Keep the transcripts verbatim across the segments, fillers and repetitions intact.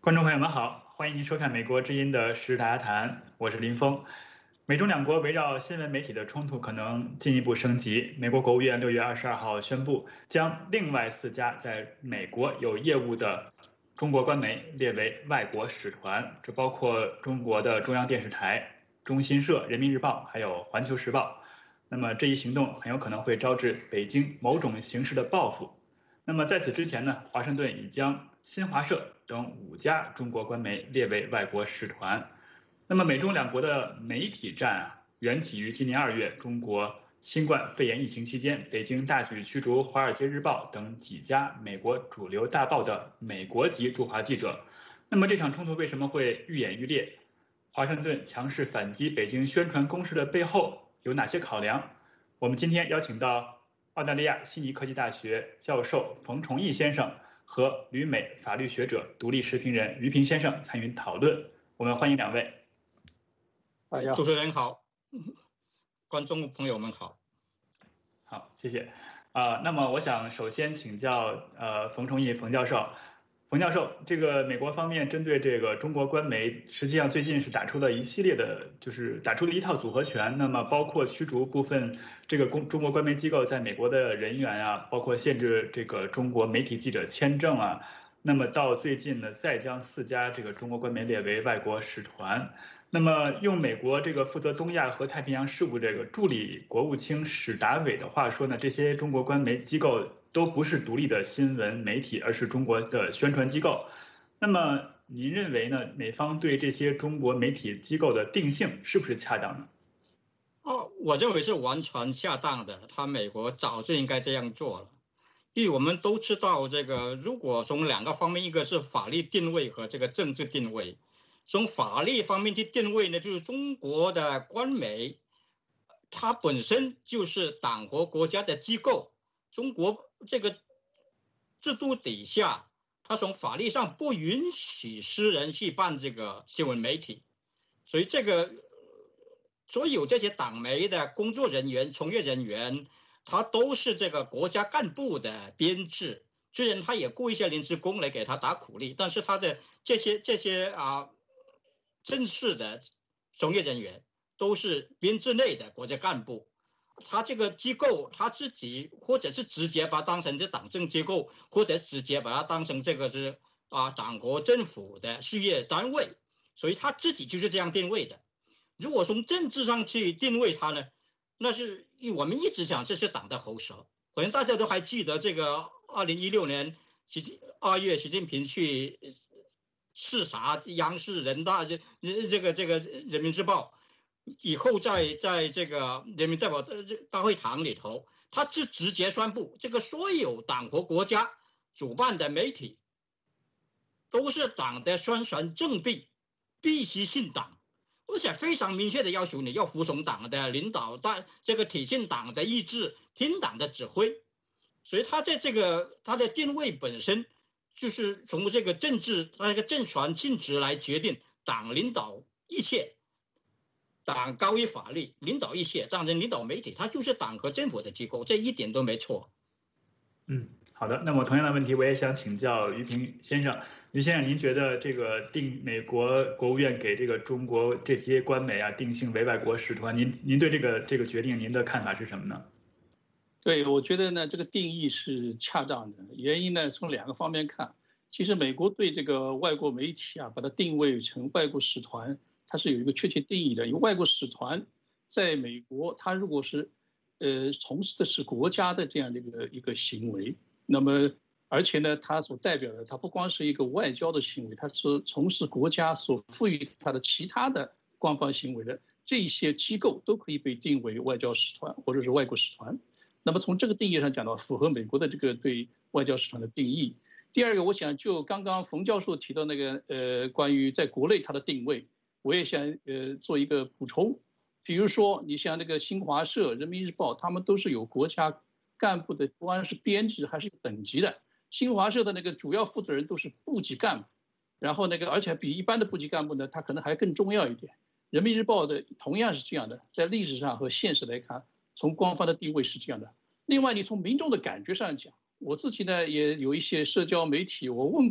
观众朋友们好，欢迎您收看美国之音的时事大家谈，我是林峰。美中两国围绕新闻媒体的冲突可能进一步升级。美国国务院六月二十二号宣布，将另外四家在美国有业务的中国官媒列为外国使团，这包括中国的中央电视台、中新社、人民日报，还有环球时报。那么这一行动很有可能会招致北京某种形式的报复。那么在此之前呢，华盛顿已将新华社等五家中国官媒列为外国使团。那么美中两国的媒体战啊，缘起于今年二月中国新冠肺炎疫情期间，北京大举驱逐《华尔街日报》等几家美国主流大报的美国籍驻华记者。那么这场冲突为什么会愈演愈烈？华盛顿强势反击北京宣传攻势的背后有哪些考量？我们今天邀请到澳大利亚悉尼科技大学教授冯崇义先生和旅美法律学者、独立时评人于平先生参与讨论。我们欢迎两位。 主持人好，观众朋友们好。 好，谢谢。啊、呃，那么我想首先请教呃冯崇义冯教授。冯教授，这个美国方面针对这个中国官媒，实际上最近是打出了一系列的，就是打出了一套组合拳。那么包括驱逐部分这个公中国官媒机构在美国的人员啊，包括限制这个中国媒体记者签证啊。那么到最近呢，再将四家这个中国官媒列为外国使团。那么用美国这个负责东亚和太平洋事务这个助理国务卿史达伟的话说呢，这些中国官媒机构都不是独立的新闻媒体，而是中国的宣传机构。那么您认为呢？美方对这些中国媒体机构的定性是不是恰当呢？ 哦，我认为是完全恰当的。他美国早就应该这样做了，因为我们都知道，这个如果从两个方面，一个是法律定位和这个政治定位。从法律方面去定位呢，就是中国的官媒，它本身就是党和国家的机构。中国这个制度底下，它从法律上不允许私人去办这个新闻媒体，所以这个所有这些党媒的工作人员、从业人员，他都是这个国家干部的编制。虽然他也雇一些临时工来给他打苦力，但是他的这些这些啊。正式的从业人员都是编制内的国家干部，他这个机构他自己或者是直接把它当成这党政机构，或者直接把它当成这个是啊党国政府的事业单位，所以他自己就是这样定位的。如果从政治上去定位他呢，那是我们一直讲这是党的喉舌。可能大家都还记得这个二零一六年二月习近平去视察央视、人大这这个这个人民日报以后在，在在这个人民代表大会堂里头，他就直接宣布，这个所有党和国家主办的媒体都是党的宣传阵地，必须信党，而且非常明确的要求你要服从党的领导，但这个体现党的意志，听党的指挥。所以他在这个他的定位本身。就是从这个政治那个政权性质来决定，党领导一切，党高于法律，领导一切，当然领导媒体，它就是党和政府的机构，这一点都没错。 嗯，好的。那么同样的问题，我也想请教于平先生。于先生，您觉得这个定美国国务院给这个中国这些官媒啊定性为外国使团，您您对这个这个决定，您的看法是什么呢？ 对，我觉得呢，这个定义是恰当的。原因呢，从两个方面看。其实美国对这个外国媒体啊，把它定位成外国使团，它是有一个确切定义的。因为外国使团在美国，它如果是呃从事的是国家的这样的一个一个行为，那么而且呢，它所代表的，它不光是一个外交的行为，它是从事国家所赋予它的其他的官方行为的这些机构，都可以被定为外交使团或者是外国使团。那么从这个定义上讲的话，符合美国的这个对外交使团的定义。第二个，我想就刚刚冯教授提到那个呃，关于在国内它的定位，我也想呃做一个补充。比如说，你像那个新华社、人民日报，他们都是有国家干部的，不管是编制还是等级的。新华社的那个主要负责人都是部级干部，然后那个而且比一般的部级干部呢，他可能还更重要一点。人民日报的同样是这样的，在历史上和现实来看，从官方的地位是这样的。另外，你从民众的感觉上讲，我自己呢也有一些社交媒体，我问过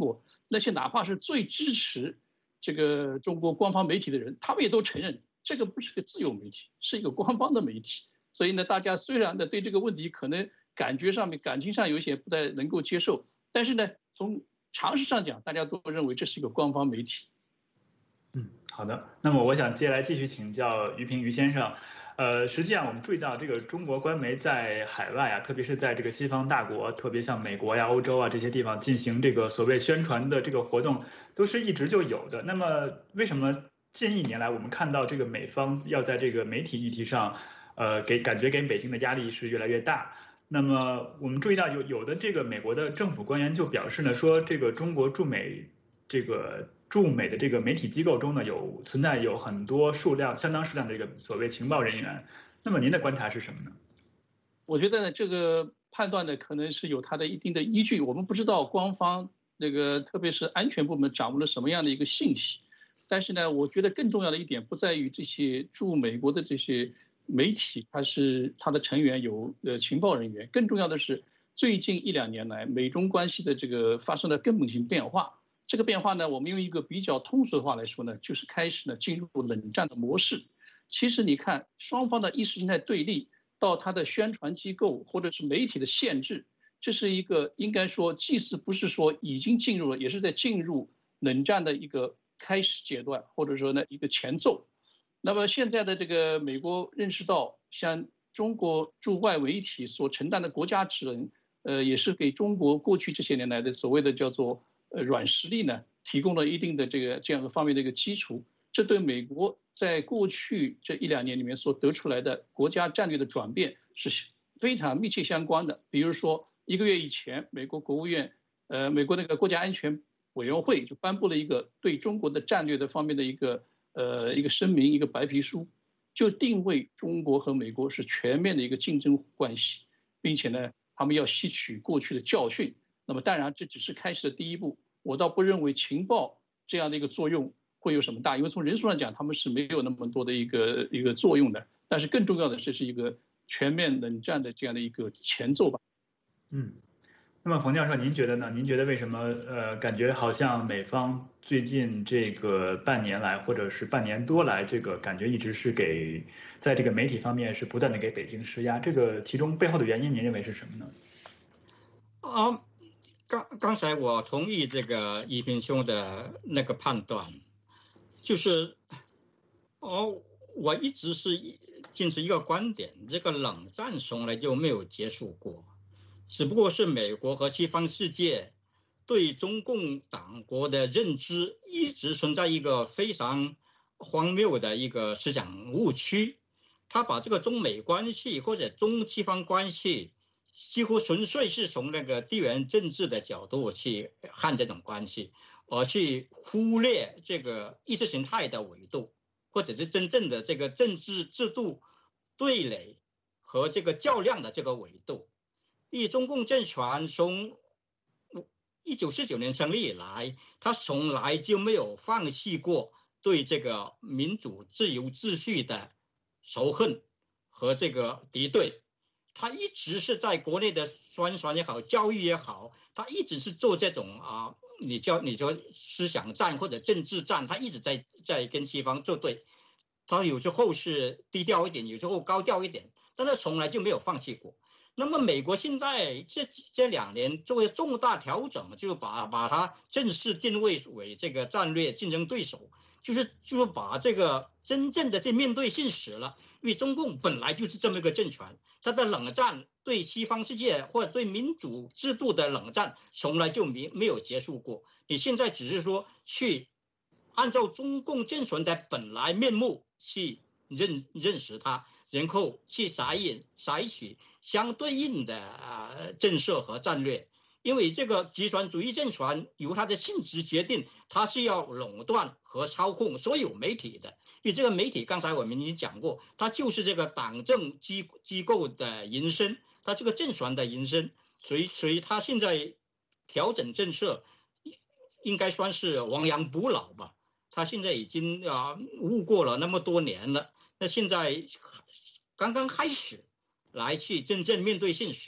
那些哪怕是最支持这个中国官方媒体的人，他们也都承认这个不是个自由媒体，是一个官方的媒体。所以呢，大家虽然呢对这个问题可能感觉上面、感情上有一些不太能够接受，但是呢，从常识上讲，大家都认为这是一个官方媒体。 嗯，好的。那么我想接下来继续请教于平于先生。呃，实际上我们注意到这个中国官媒在海外啊，特别是在这个西方大国，特别像美国呀、欧洲啊这些地方进行这个所谓宣传的这个活动，都是一直就有的。那么为什么近一年来我们看到这个美方要在这个媒体议题上，呃，给感觉给北京的压力是越来越大？那么我们注意到有有的这个美国的政府官员就表示呢，说这个中国驻美这个驻美的这个媒体机构中呢，有存在有很多数量相当数量的这个所谓情报人员。那么您的观察是什么呢？ 我觉得呢，这个判断呢，可能是有它的一定的依据。我们不知道官方那个特别是安全部门掌握了什么样的一个信息，但是呢，我觉得更重要的一点不在于这些驻美国的这些媒体，它是它的成员有呃情报人员，更重要的是最近一两年来美中关系的这个发生了根本性变化。这个变化呢，我们用一个比较通俗的话来说呢，就是开始呢进入冷战的模式。其实你看，双方的意识形态对立到它的宣传机构或者是媒体的限制，这是一个应该说，即使不是说已经进入了，也是在进入冷战的一个开始阶段，或者说呢一个前奏。那么现在的这个美国认识到，像中国驻外媒体所承担的国家职能，呃，也是给中国过去这些年来的所谓的叫做呃软实力呢，提供了一定的这个这样的方面的一个基础。这对美国在过去这一两年里面所得出来的国家战略的转变是非常密切相关的。比如说一个月以前，美国国务院，呃，美国那个国家安全委员会就颁布了一个对中国的战略的方面的一个呃一个声明，一个白皮书，就定位中国和美国是全面的一个竞争关系，并且呢，他们要吸取过去的教训。那么当然这只是开始的第一步，我倒不认为情报这样的一个作用会有什么大，因为从人数上讲，他们是没有那么多的一个一个作用的。但是更重要的，这是一个全面冷战的这样的一个前奏吧。 嗯，那么冯教授，您觉得呢？您觉得为什么呃，感觉好像美方最近这个半年来，或者是半年多来，这个感觉一直是给在这个媒体方面是不断的给北京施压？这个其中背后的原因，您认为是什么呢？ 啊，刚刚才我同意这个一平兄的那个判断，就是哦，我一直是坚持一个观点，这个冷战从来就没有结束过，只不过是美国和西方世界对中共党国的认知一直存在一个非常荒谬的一个思想误区，他把这个中美关系或者中西方关系几乎纯粹是从那个地缘政治的角度去看这种关系，而去忽略这个意识形态的维度，或者是真正的这个政治制度对垒和这个较量的这个维度。以中共政权从一九四九年成立以来，他从来就没有放弃过对这个民主自由秩序的仇恨和这个敌对。他一直是在国内的宣传也好，教育也好，他一直是做这种啊，你叫你说思想战或者政治战，他一直在在跟西方作对。他有时候是低调一点，有时候高调一点，但他从来就没有放弃过。那么美国现在这这两年作为重大调整，就把把它正式定位为这个战略竞争对手，就是就是把这个真正的这面对现实了。因为中共本来就是这么一个政权，它的冷战对西方世界或者对民主制度的冷战从来就没没有结束过。你现在只是说去按照中共政权的本来面目去认认识它，然后去采引采取相对应的呃政策和战略。因为这个集权主义政权由它的性质决定，它是要垄断和操控所有媒体的。因为这个媒体刚才我们已经讲过，它就是这个党政机机构的延伸，它这个政权的延伸。所以所以它现在调整政策应该算是亡羊补牢吧。他现在已经啊悟过了那么多年了，那现在刚刚开始来去真正面对现实，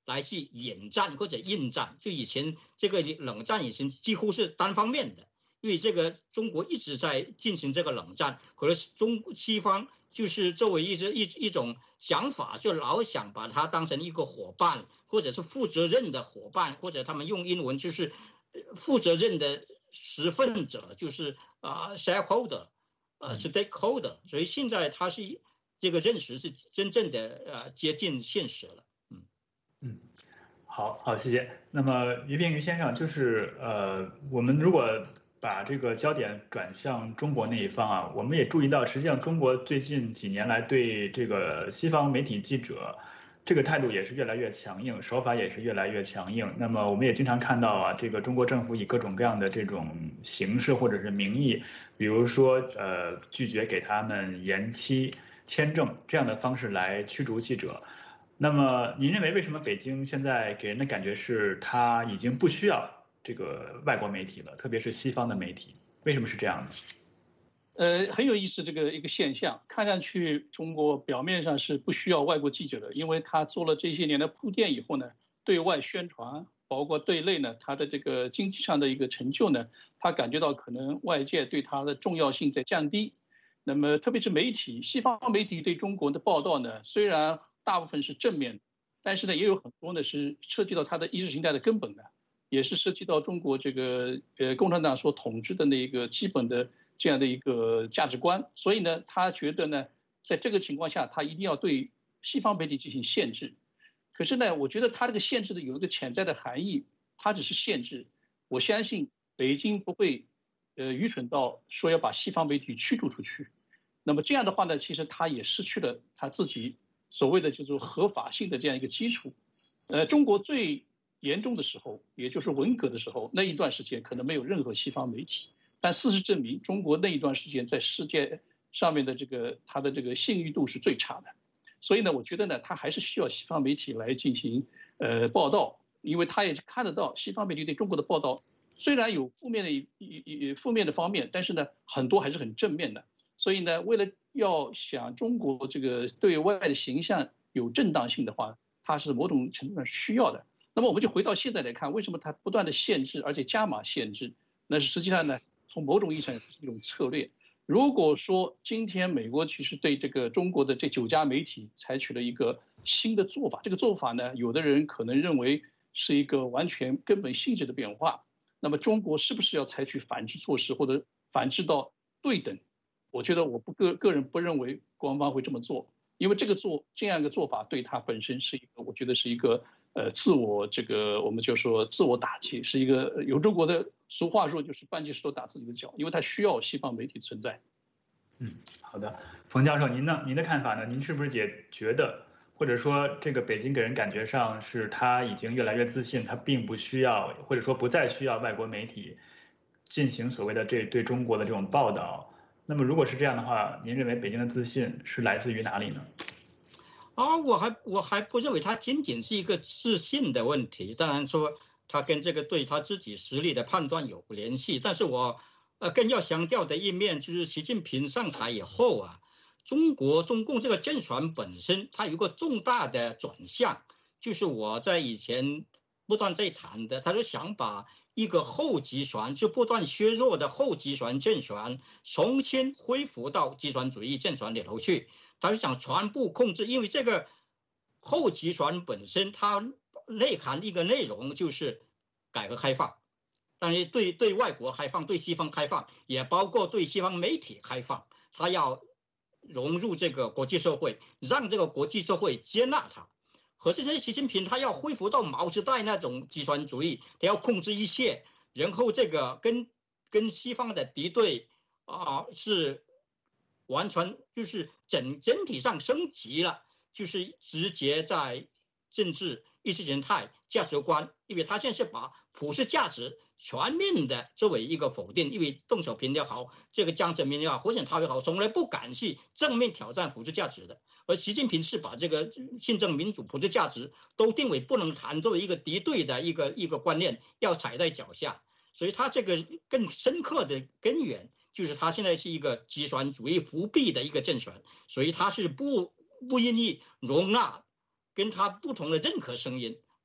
来去引战或者应战。就以前这个冷战以前几乎是单方面的，因为这个中国一直在进行这个冷战，可能中西方就是作为一一一种想法，就老想把它当成一个伙伴，或者是负责任的伙伴，或者他们用英文就是负责任的持份者，就是啊、呃、shareholder， 呃 stakeholder。所以现在他是这个认识是真正的呃接近现实了。嗯嗯，好好，谢谢。那么于冰于先生，就是呃，我们如果把这个焦点转向中国那一方啊，我们也注意到，实际上中国最近几年来对这个西方媒体记者这个态度也是越来越强硬，手法也是越来越强硬。那么我们也经常看到啊，这个中国政府以各种各样的这种形式或者是名义，比如说呃拒绝给他们延期签证这样的方式来驱逐记者。那么您认为为什么北京现在给人的感觉是他已经不需要这个外国媒体了，特别是西方的媒体？为什么是这样的？ 呃，很有意思，这个一个现象，看上去中国表面上是不需要外国记者的，因为他做了这些年的铺垫以后呢，对外宣传，包括对内呢，他的这个经济上的一个成就呢，他感觉到可能外界对他的重要性在降低。那么特别是媒体，西方媒体对中国的报道呢，虽然大部分是正面的，但是呢，也有很多呢是涉及到他的意识形态的根本的，也是涉及到中国这个呃共产党所统治的那个基本的这样的一个价值观。所以呢，他觉得呢，在这个情况下，他一定要对西方媒体进行限制。可是呢，我觉得他这个限制的有一个潜在的含义，他只是限制。我相信北京不会呃愚蠢到说要把西方媒体驱逐出去。那么这样的话呢，其实他也失去了他自己所谓的就是合法性的这样一个基础。呃，中国最严重的时候，也就是文革的时候，那一段时间可能没有任何西方媒体，但事实证明，中国那一段时间在世界上面的这个它的这个信誉度是最差的。所以呢，我觉得呢，他还是需要西方媒体来进行呃报道，因为他也看得到西方媒体对中国的报道虽然有负面的一一负面的方面，但是呢，很多还是很正面的。所以呢，为了要想中国这个对外的形象有正当性的话，它是某种程度上需要的。那么我们就回到现在来看，为什么它不断的限制，而且加码限制？那实际上呢，从某种意义上是一种策略。如果说今天美国其实对这个中国的这九家媒体采取了一个新的做法，这个做法呢，有的人可能认为是一个完全根本性质的变化。那么中国是不是要采取反制措施，或者反制到对等？我觉得我不个个人不认为官方会这么做，因为这个做这样一个做法对他本身是一个，我觉得是一个呃自我这个我们就说自我打击，是一个有中国的俗话说就是搬起石头打自己的脚，因为他需要西方媒体存在。 嗯，好的，冯教授，您呢？您的看法呢？您是不是也觉得，或者说这个北京给人感觉上是他已经越来越自信，他并不需要，或者说不再需要外国媒体进行所谓的这对中国的这种报道？那么如果是这样的话，您认为北京的自信是来自于哪里呢？ 啊，我还我还不认为它仅仅是一个自信的问题，当然说它跟这个对他自己实力的判断有联系，但是我呃更要强调的一面就是习近平上台以后啊，中国中共这个政权本身它有一个重大的转向，就是我在以前不断在谈的，他就想把一个后集权就不断削弱的后集权政权重新恢复到集权主义政权里头去，他是想全部控制，因为这个后集权本身它内涵一个内容就是改革开放，但是对对外国开放，对西方开放，也包括对西方媒体开放，他要融入这个国际社会，让这个国际社会接纳他。可是现在习近平他要恢复到毛时代那种集权主义，他要控制一切，然后这个跟跟西方的敌对啊、呃、是完全就是整整体上升级了，就是直接在政治意识形态价值观，因为他现在是把普世价值全面的作为一个否定，因为邓小平也好，这个江泽民也好，胡锦涛也好，从来不敢去正面挑战普世价值的。而习近平是把这个宪政民主普世价值都定为不能谈，作为一个敌对的一个一个观念，要踩在脚下。所以他这个更深刻的根源就是他现在是一个集权主义复辟的一个政权，所以他是不不愿意容纳跟他不同的任何声音，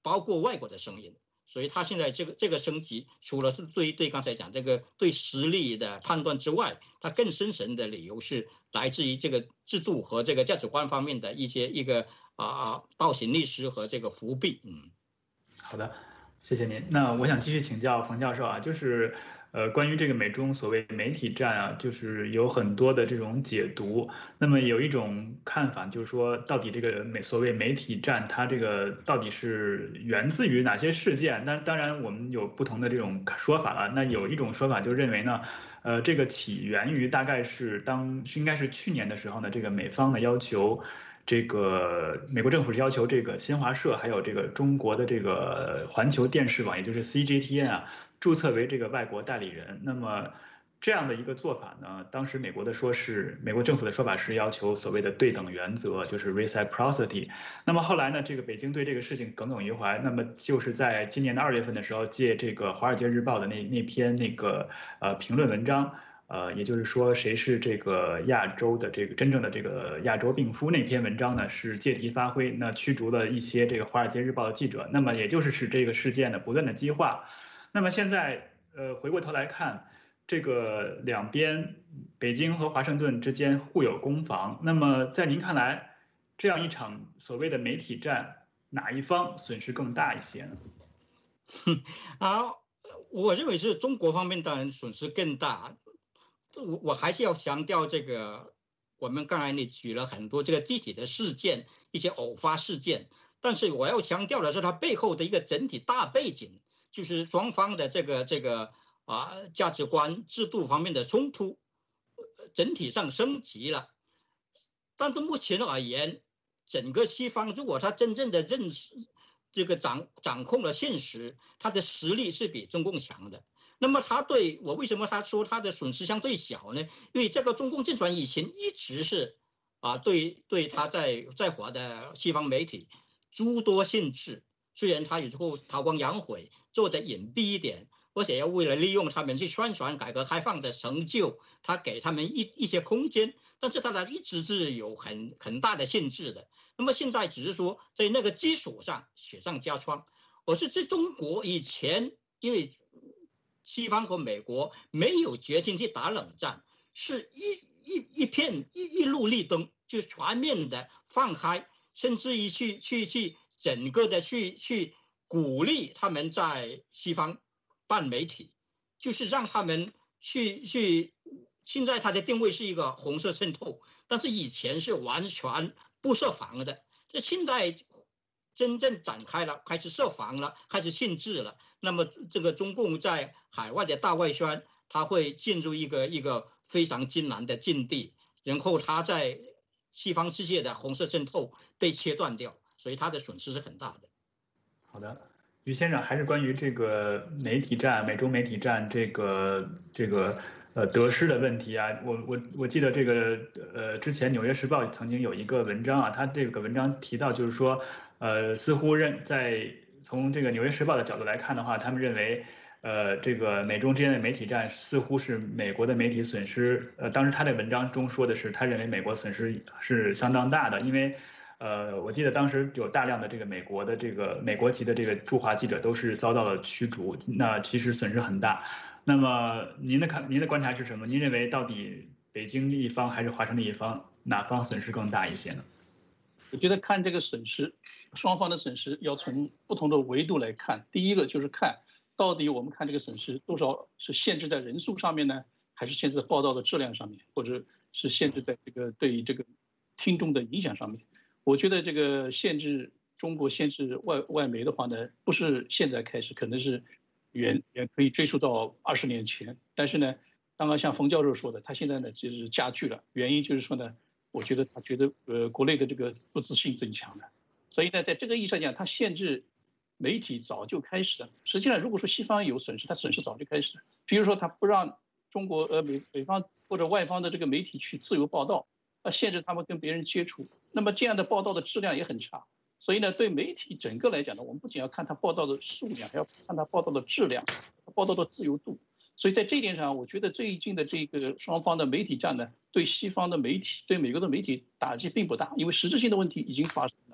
包括外国的声音。所以他现在这个这个升级，除了是对对刚才讲这个对实力的判断之外，他更深层的理由是来自于这个制度和这个价值观方面的一些一个啊倒行逆施和这个伏笔。嗯， 好的，谢谢您。那我想继续请教冯教授啊，就是呃关于这个美中所谓媒体战啊，就是有很多的这种解读。那么有一种看法就是说，到底这个美所谓媒体战，它这个到底是源自于哪些事件？那当然我们有不同的这种说法了。那有一种说法就认为呢，呃，这个起源于大概是当应该是去年的时候呢，这个美方呢要求。这个美国政府是要求这个新华社还有这个中国的这个环球电视网，也就是 C G T N 啊，注册为这个外国代理人。那么这样的一个做法呢，当时美国的说是美国政府的说法是要求所谓的对等原则，就是 reciprocity。那么后来呢，这个北京对这个事情耿耿于怀。那么就是在今年的二月份的时候，借这个《华尔街日报》的那那篇那个呃评论文章。呃，也就是说，谁是这个亚洲的这个真正的这个亚洲病夫？那篇文章呢是借题发挥，那驱逐了一些这个《华尔街日报》的记者，那么也就是使这个事件呢不断的激化。那么现在呃回过头来看，这个两边北京和华盛顿之间互有攻防。那么在您看来，这样一场所谓的媒体战，哪一方损失更大一些呢？ 啊，我认为是中国方面当然损失更大。我我还是要强调这个，我们刚才你举了很多这个具体的事件，一些偶发事件，但是我要强调的是它背后的一个整体大背景，就是双方的这个这个啊价值观、制度方面的冲突，整体上升级了。但是目前而言，整个西方如果他真正的认识这个掌掌控了现实，他的实力是比中共强的。那么他对我为什么他说他的损失相对小呢？因为这个中共政权以前一直是啊对对他在在华的西方媒体诸多限制，虽然他有时候韬光养晦，做得隐蔽一点，而且要为了利用他们去宣传改革开放的成就，他给他们一一些空间，但是他的一直是有很很大的限制的。那么现在只是说在那个基础上雪上加霜。我是在中国以前，因为西方和美国没有决心去打冷战，是一一一片一一路绿灯，就全面的放开，甚至于去去去整个的去去鼓励他们在西方办媒体，就是让他们去去。现在它的定位是一个红色渗透，但是以前是完全不设防的，这现在真正展开了，开始设防了，开始限制了。那么这个中共在海外的大外宣，它会进入一个一个非常艰难的境地，然后它在西方世界的红色渗透被切断掉，所以它的损失是很大的。 好的，于先生，还是关于这个媒体战、美中媒体战这个这个呃得失的问题啊。我我我记得这个呃之前《纽约时报》曾经有一个文章啊，它这个文章提到就是说，呃似乎认在从这个《纽约时报》的角度来看的话，他们认为。呃，这个美中之间的媒体战似乎是美国的媒体损失。呃，当时他在文章中说的是，他认为美国损失是相当大的，因为，呃，我记得当时有大量的这个美国的这个美国籍的这个驻华记者都是遭到了驱逐，那其实损失很大。那么您的看，您的观察是什么？您认为到底北京一方还是华盛顿一方，哪方损失更大一些呢？ 我觉得看这个损失，双方的损失要从不同的维度来看。第一个就是看。到底我们看这个损失多少是限制在人数上面呢，还是限制在报道的质量上面，或者是限制在这个对于这个听众的影响上面？我觉得这个限制中国限制外外媒的话呢，不是现在开始，可能是远也可以追溯到二十年前。但是呢，刚刚像冯教授说的，他现在呢就是加剧了，原因就是说呢，我觉得他觉得呃国内的这个不自信增强了，所以呢，在这个意义上讲，他限制。媒体早就开始了。实际上，如果说西方有损失，它损失早就开始了。比如说，他不让中国呃美北方或者外方的这个媒体去自由报道，那限制他们跟别人接触，那么这样的报道的质量也很差。所以呢，对媒体整个来讲呢，我们不仅要看它报道的数量，还要看它报道的质量，报道的自由度。所以在这一点上，我觉得最近的这个双方的媒体战呢，对西方的媒体、对美国的媒体打击并不大，因为实质性的问题已经发生了。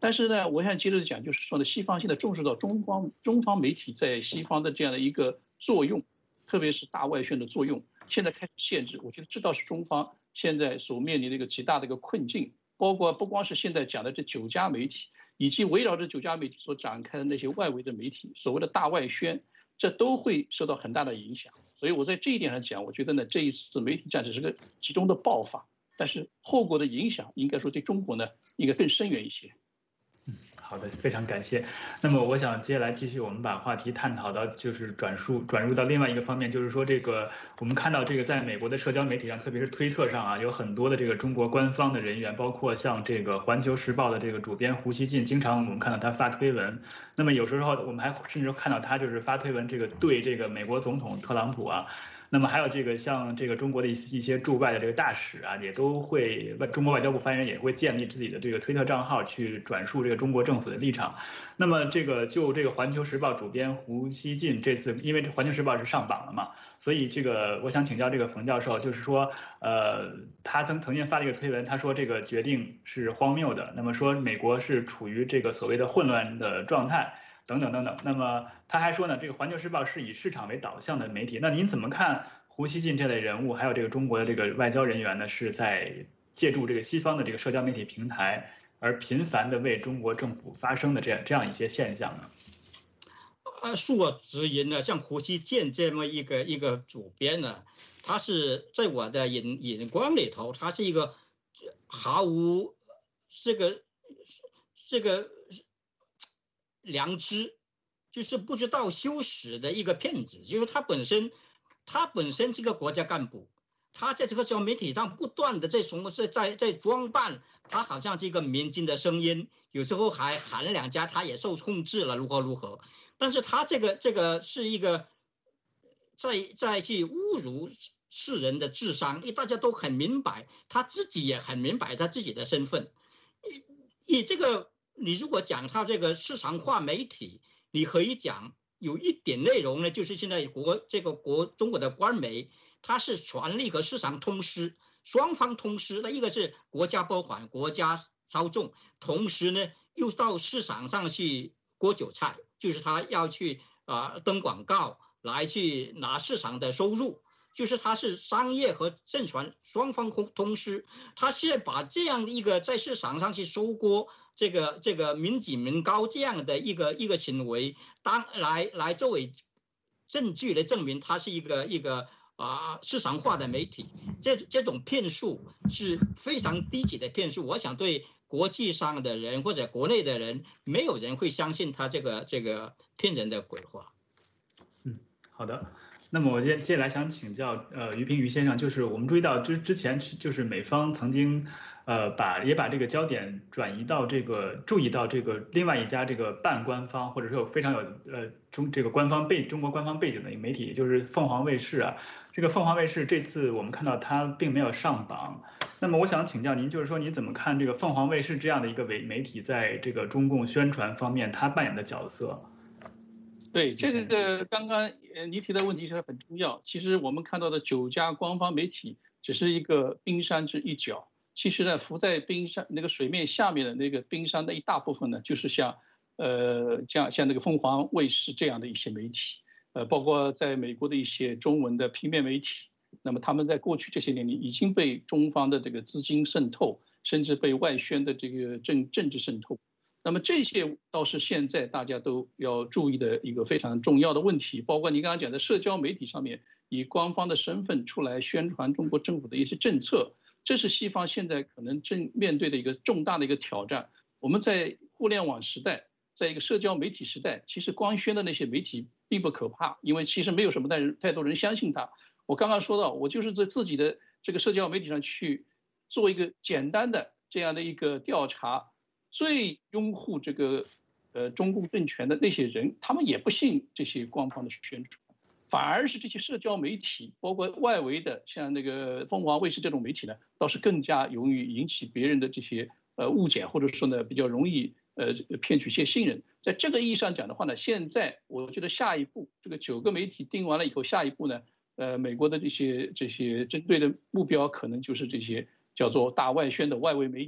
但是呢，我想接着讲，就是说呢，西方现在重视到中方中方媒体在西方的这样的一个作用，特别是大外宣的作用，现在开始限制。我觉得这倒是中方现在所面临的一个极大的一个困境，包括不光是现在讲的这九家媒体，以及围绕着九家媒体所展开的那些外围的媒体，所谓的大外宣，这都会受到很大的影响。所以我在这一点上讲，我觉得呢，这一次媒体战只是个其中的爆发，但是后果的影响应该说对中国呢应该更深远一些。 嗯，好的，非常感谢。那么我想接下来继续，我们把话题探讨到就是转述转入到另外一个方面，就是说这个我们看到这个在美国的社交媒体上，特别是推特上啊，有很多的这个中国官方的人员，包括像这个《环球时报》的这个主编胡锡进，经常我们看到他发推文。那么有时候我们还甚至看到他就是发推文，这个对这个美国总统特朗普啊。那么还有这个像这个中国的一些驻外的这个大使啊，也都会中国外交部发言人也会建立自己的这个推特账号去转述这个中国政府的立场。那么这个就这个《环球时报》主编胡锡进这次，因为《环球时报》是上榜了嘛，所以这个我想请教这个冯教授，就是说，呃，他曾曾经发了一个推文，他说这个决定是荒谬的，那么说美国是处于这个所谓的混乱的状态。等等等等，那么他还说呢，这个《环球时报》是以市场为导向的媒体。那您怎么看胡锡进这类人物，还有这个中国的这个外交人员呢，是在借助这个西方的这个社交媒体平台，而频繁的为中国政府发声的这样这样一些现象呢？ 啊，恕我直言呢，像胡锡进这么一个一个主编呢，他是在我的眼眼光里头，他是一个毫无这个这个。良知，就是不知道羞耻的一个骗子。就是他本身，他本身是个国家干部，他在这个社交媒体上不断的在什么是在在装扮，他好像是一个民间的声音，有时候还喊两家，他也受控制了，如何如何。但是他这个这个是一个在在去侮辱世人的智商，因为大家都很明白，他自己也很明白他自己的身份，以这个。你如果讲他这个市场化媒体，你可以讲有一点内容呢，就是现在国这个国中国的官媒，它是权力和市场通吃，双方通吃。那一个是国家拨款、国家操纵，同时呢又到市场上去割韭菜，就是他要去啊、呃、登广告来去拿市场的收入。就是它是商业和政权双方通吃，它是把这样一个在市场上去收割这个这个民脂民膏这样的一个一个行为，当来来作为证据来证明它是一个一个啊、呃、市场化的媒体，这这种骗术是非常低级的骗术。我想对国际上的人或者国内的人，没有人会相信他这个这个骗人的鬼话。 嗯，好的。那么我接接下来想请教呃于平于先生，就是我们注意到之之前就是美方曾经呃把也把这个焦点转移到这个注意到这个另外一家这个半官方或者说有非常有呃中这个官方背中国官方背景的一个媒体，也就是凤凰卫视啊。这个凤凰卫视这次我们看到它并没有上榜。那么我想请教您，就是说您怎么看这个凤凰卫视这样的一个媒媒体在这个中共宣传方面它扮演的角色？ 对，这个刚刚呃你提的问题是很重要。其实我们看到的九家官方媒体只是一个冰山之一角，其实呢，浮在冰山那个水面下面的那个冰山的一大部分呢，就是像呃像像那个凤凰卫视这样的一些媒体，呃，包括在美国的一些中文的平面媒体。那么他们在过去这些年里已经被中方的这个资金渗透，甚至被外宣的这个政政治渗透。那么这些倒是现在大家都要注意的一个非常重要的问题，包括你刚刚讲的社交媒体上面以官方的身份出来宣传中国政府的一些政策，这是西方现在可能正面对的一个重大的一个挑战。我们在互联网时代，在一个社交媒体时代，其实官宣的那些媒体并不可怕，因为其实没有什么太太多人相信它。我刚刚说到，我就是在自己的这个社交媒体上去做一个简单的这样的一个调查。最拥护这个呃中共政权的那些人，他们也不信这些官方的宣传，反而是这些社交媒体，包括外围的像那个凤凰卫视这种媒体呢，倒是更加容易引起别人的这些呃误解，或者说呢比较容易呃骗取一些信任。在这个意义上讲的话呢，现在我觉得下一步这个九个媒体定完了以后，下一步呢，呃美国的这些这些针对的目标可能就是这些叫做大外宣的外围媒体。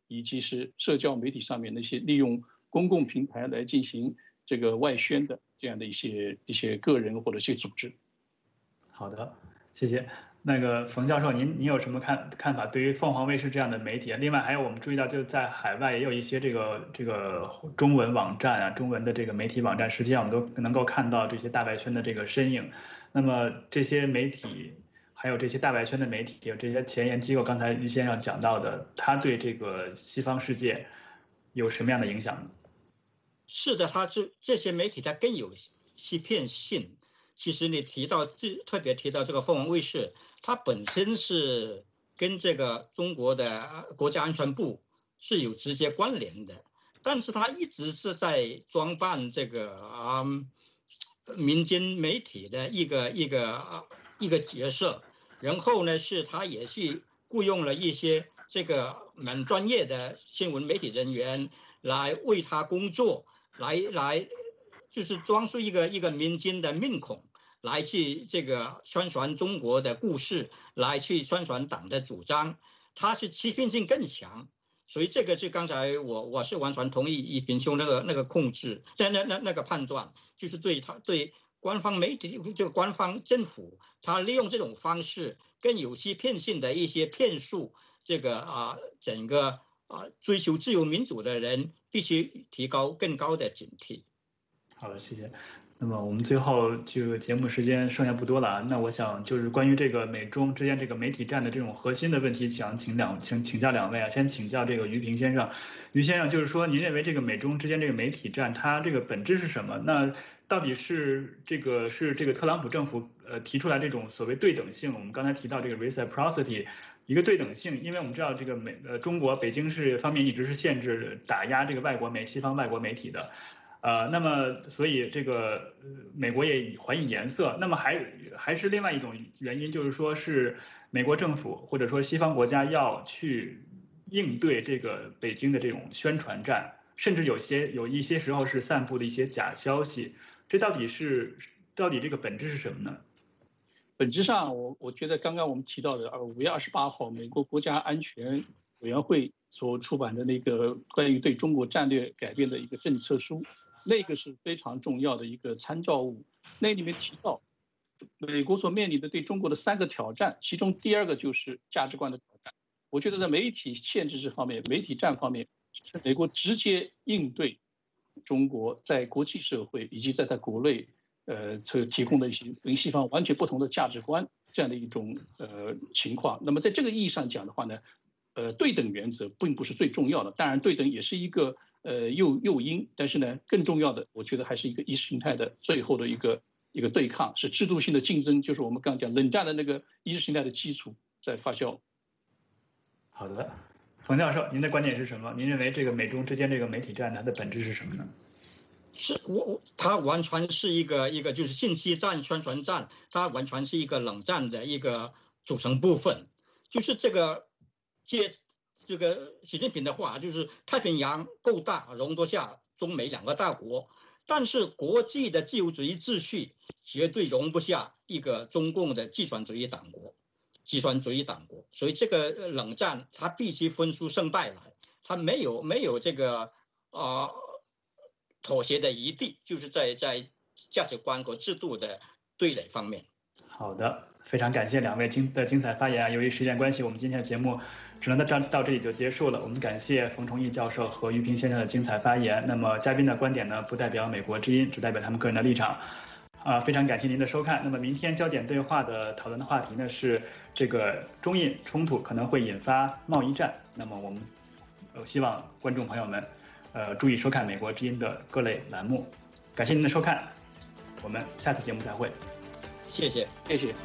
以及是社交媒体上面那些利用公共平台来进行这个外宣的这样的一些一些个人或者一些组织。 好的，谢谢。那个冯教授，您您有什么看看法？对于凤凰卫视这样的媒体，另外还有我们注意到，就是在海外也有一些这个这个中文网站啊，中文的这个媒体网站，实际上我们都能够看到这些大外宣的这个身影。那么这些媒体，还有这些大外宣的媒体，有这些前沿机构，刚才于先生讲到的，他对这个西方世界有什么样的影响呢？ 是的，他这这些媒体它更有欺骗性。其实你提到特别提到这个凤凰卫视，它本身是跟这个中国的国家安全部是有直接关联的，但是它一直是在装扮这个啊、嗯、民间媒体的一个一个、啊、一个角色，然后呢是它也去雇佣了一些这个蛮专业的新闻媒体人员来为他工作，来来。就是装出一个一个民间的面孔，来去这个宣传中国的故事，来去宣传党的主张，它是欺骗性更强，所以这个是刚才我我是完全同意一平兄那个那个控制，那那那那个判断，就是对他对官方媒体这个官方政府，他利用这种方式更有欺骗性的一些骗术，这个啊整个啊追求自由民主的人必须提高更高的警惕。 好的，谢谢。那么我们最后这个节目时间剩下不多了啊，那我想就是关于这个美中之间这个媒体战的这种核心的问题，想请两请请教两位啊，先请教这个于平先生。于先生，就是说您认为这个美中之间这个媒体战它这个本质是什么？那到底是这个是这个特朗普政府呃提出来这种所谓对等性？我们刚才提到这个 reciprocity。一个对等性，因为我们知道这个美呃中国北京市方面一直是限制打压这个外国媒西方外国媒体的，呃，那么所以这个美国也还以颜色。那么还还是另外一种原因，就是说是美国政府或者说西方国家要去应对这个北京的这种宣传战，甚至有些有一些时候是散布的一些假消息，这到底是到底这个本质是什么呢？ 本质上，我我觉得刚刚我们提到的，呃，五月二十八号，美国国家安全委员会所出版的那个关于对中国战略改变的一个政策书，那个是非常重要的一个参照物。那里面提到，美国所面临的对中国的三个挑战，其中第二个就是价值观的挑战。我觉得在媒体限制这方面，媒体战方面，是美国直接应对中国在国际社会以及在它国内。呃，这提供的一些跟西方完全不同的价值观这样的一种呃情况。那么在这个意义上讲的话呢，呃，对等原则并不是最重要的，当然对等也是一个呃诱诱因，但是呢，更重要的我觉得还是一个意识形态的最后的一个一个对抗，是制度性的竞争，就是我们刚讲冷战的那个意识形态的基础在发酵。 好的，冯教授，您的观点是什么？您认为这个美中之间这个媒体战它的本质是什么呢？ 是我，它完全是一个一个就是信息战、宣传战，它完全是一个冷战的一个组成部分。就是这个借这个习近平的话，就是太平洋够大，容得下中美两个大国，但是国际的自由主义秩序绝对容不下一个中共的极权主义党国、极权主义党国。所以这个冷战它必须分出胜败来，它没有没有这个啊。呃妥协的余地，就是在在价值观和制度的对垒方面。 好的，非常感谢两位精的精彩发言啊！由于时间关系，我们今天的节目只能到到这里就结束了。我们感谢冯崇义教授和于平先生的精彩发言。那么嘉宾的观点呢，不代表美国之音，只代表他们个人的立场。啊，非常感谢您的收看。那么明天焦点对话的讨论的话题呢是这个中印冲突可能会引发贸易战。那么我们呃希望观众朋友们。呃，注意收看美国之音的各类栏目，感谢您的收看，我们下次节目再会， 谢谢， 谢谢。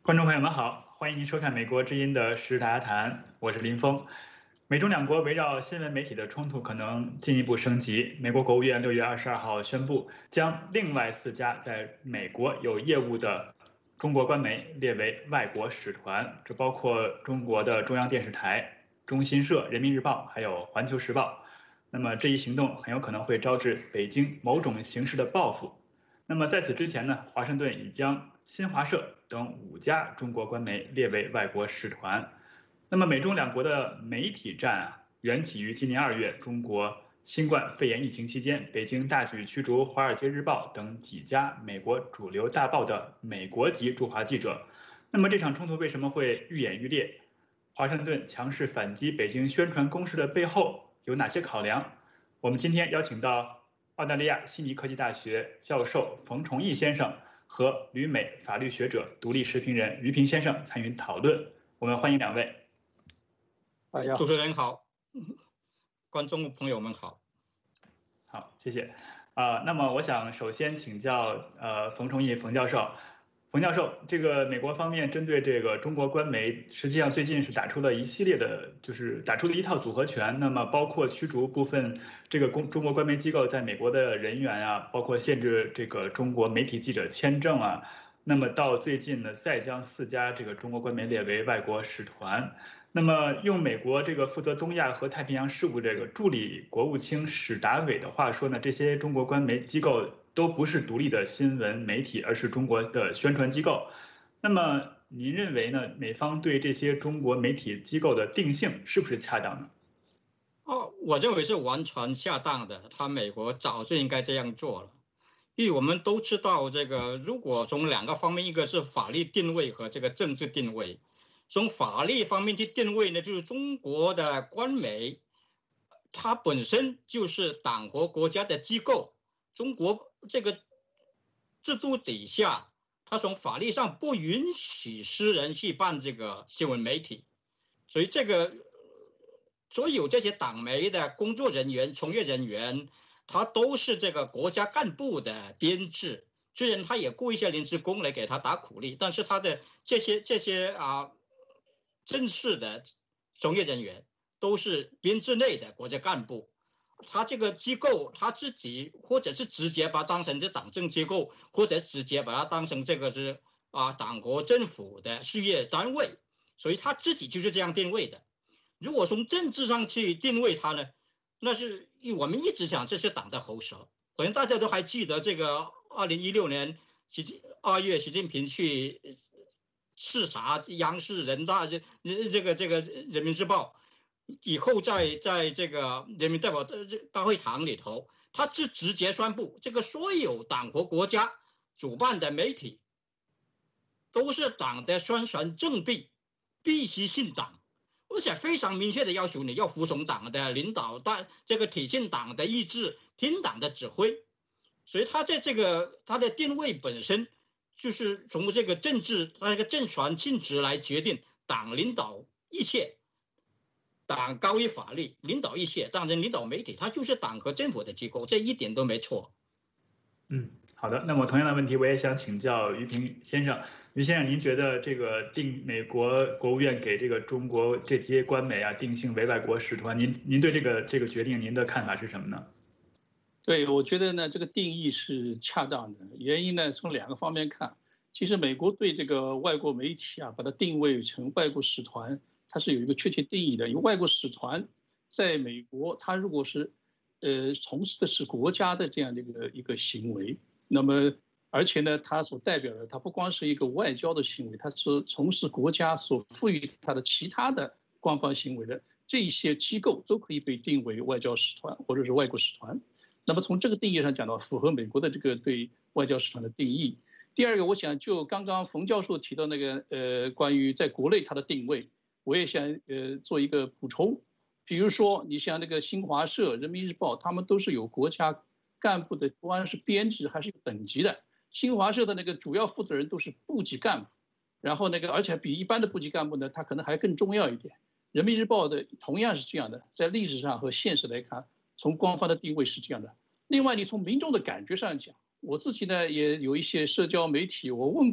观众朋友们好，欢迎您收看美国之音的时事大家谈，我是林峰。美中两国围绕新闻媒体的冲突可能进一步升级。美国国务院六月二十二号宣布，将另外四家在美国有业务的中国官媒列为外国使团，这包括中国的中央电视台、中新社、人民日报，还有环球时报。那么这一行动很有可能会招致北京某种形式的报复。那么在此之前呢，华盛顿已将新华社等五家中国官媒列为外国使团。那么美中两国的媒体战啊，缘起于今年二月中国新冠肺炎疫情期间，北京大举驱逐《华尔街日报》等几家美国主流大报的美国籍驻华记者。那么这场冲突为什么会愈演愈烈？华盛顿强势反击北京宣传攻势的背后有哪些考量？我们今天邀请到澳大利亚悉尼科技大学教授冯崇义先生和旅美法律学者、独立时评人于平先生参与讨论。我们欢迎两位。 主持人好，观众朋友们好。 好，谢谢。啊、呃，那么我想首先请教呃冯崇义冯教授。冯教授，这个美国方面针对这个中国官媒，实际上最近是打出了一系列的，就是打出了一套组合拳。那么包括驱逐部分这个公中国官媒机构在美国的人员啊，包括限制这个中国媒体记者签证啊。那么到最近呢，再将四家这个中国官媒列为外国使团。那么用美国这个负责东亚和太平洋事务这个助理国务卿史达伟的话说呢，这些中国官媒机构都不是独立的新闻媒体，而是中国的宣传机构。那么您认为呢？美方对这些中国媒体机构的定性是不是恰当呢？ 哦，我认为是完全恰当的。他美国早就应该这样做了，因为我们都知道，这个如果从两个方面，一个是法律定位和这个政治定位。从法律方面去定位呢，就是中国的官媒，它本身就是党和国家的机构。中国这个制度底下，它从法律上不允许私人去办这个新闻媒体，所以这个所有这些党媒的工作人员、从业人员，他都是这个国家干部的编制。虽然他也雇一些临时工来给他打苦力，但是他的这些这些啊。正式的从业人员都是编制内的国家干部，他这个机构他自己或者是直接把它当成是党政机构，或者直接把它当成这个是啊党国政府的事业单位，所以他自己就是这样定位的。如果从政治上去定位他呢，那是我们一直讲这是党的喉舌。可能大家都还记得这个二零一六年二月习近平去视察央视、人大这这个这个人民日报以后在，在在这个人民代表大会堂里头，他是直接宣布，这个所有党和国家主办的媒体都是党的宣传阵地，必须信党，而且非常明确的要求你要服从党的领导，但这个体现党的意志，听党的指挥。所以他在这个他的定位本身。就是从这个政治，它这个政权性质来决定党领导一切，党高于法律，领导一切，当然领导媒体，它就是党和政府的机构，这一点都没错。 嗯，好的。那么同样的问题，我也想请教于平先生。于先生，您觉得这个定美国国务院给这个中国这些官媒啊定性为外国使团，您您对这个这个决定，您的看法是什么呢？ 对，我觉得呢，这个定义是恰当的。原因呢，从两个方面看。其实美国对这个外国媒体啊，把它定位成外国使团，它是有一个确切定义的。因为外国使团在美国，它如果是呃从事的是国家的这样的一个一个行为，那么而且呢，它所代表的，它不光是一个外交的行为，它是从事国家所赋予它的其他的官方行为的这些机构，都可以被定为外交使团或者是外国使团。那么从这个定义上讲到，符合美国的这个对外交使团的定义。第二个，我想就刚刚冯教授提到那个呃，关于在国内它的定位，我也想呃做一个补充。比如说，你像那个新华社、人民日报，他们都是有国家干部的，不管是编制还是有等级的。新华社的那个主要负责人都是部级干部，然后那个而且比一般的部级干部呢，他可能还更重要一点。人民日报的同样是这样的，在历史上和现实来看。从官方的定位是这样的。另外，你从民众的感觉上讲，我自己呢也有一些社交媒体，我问过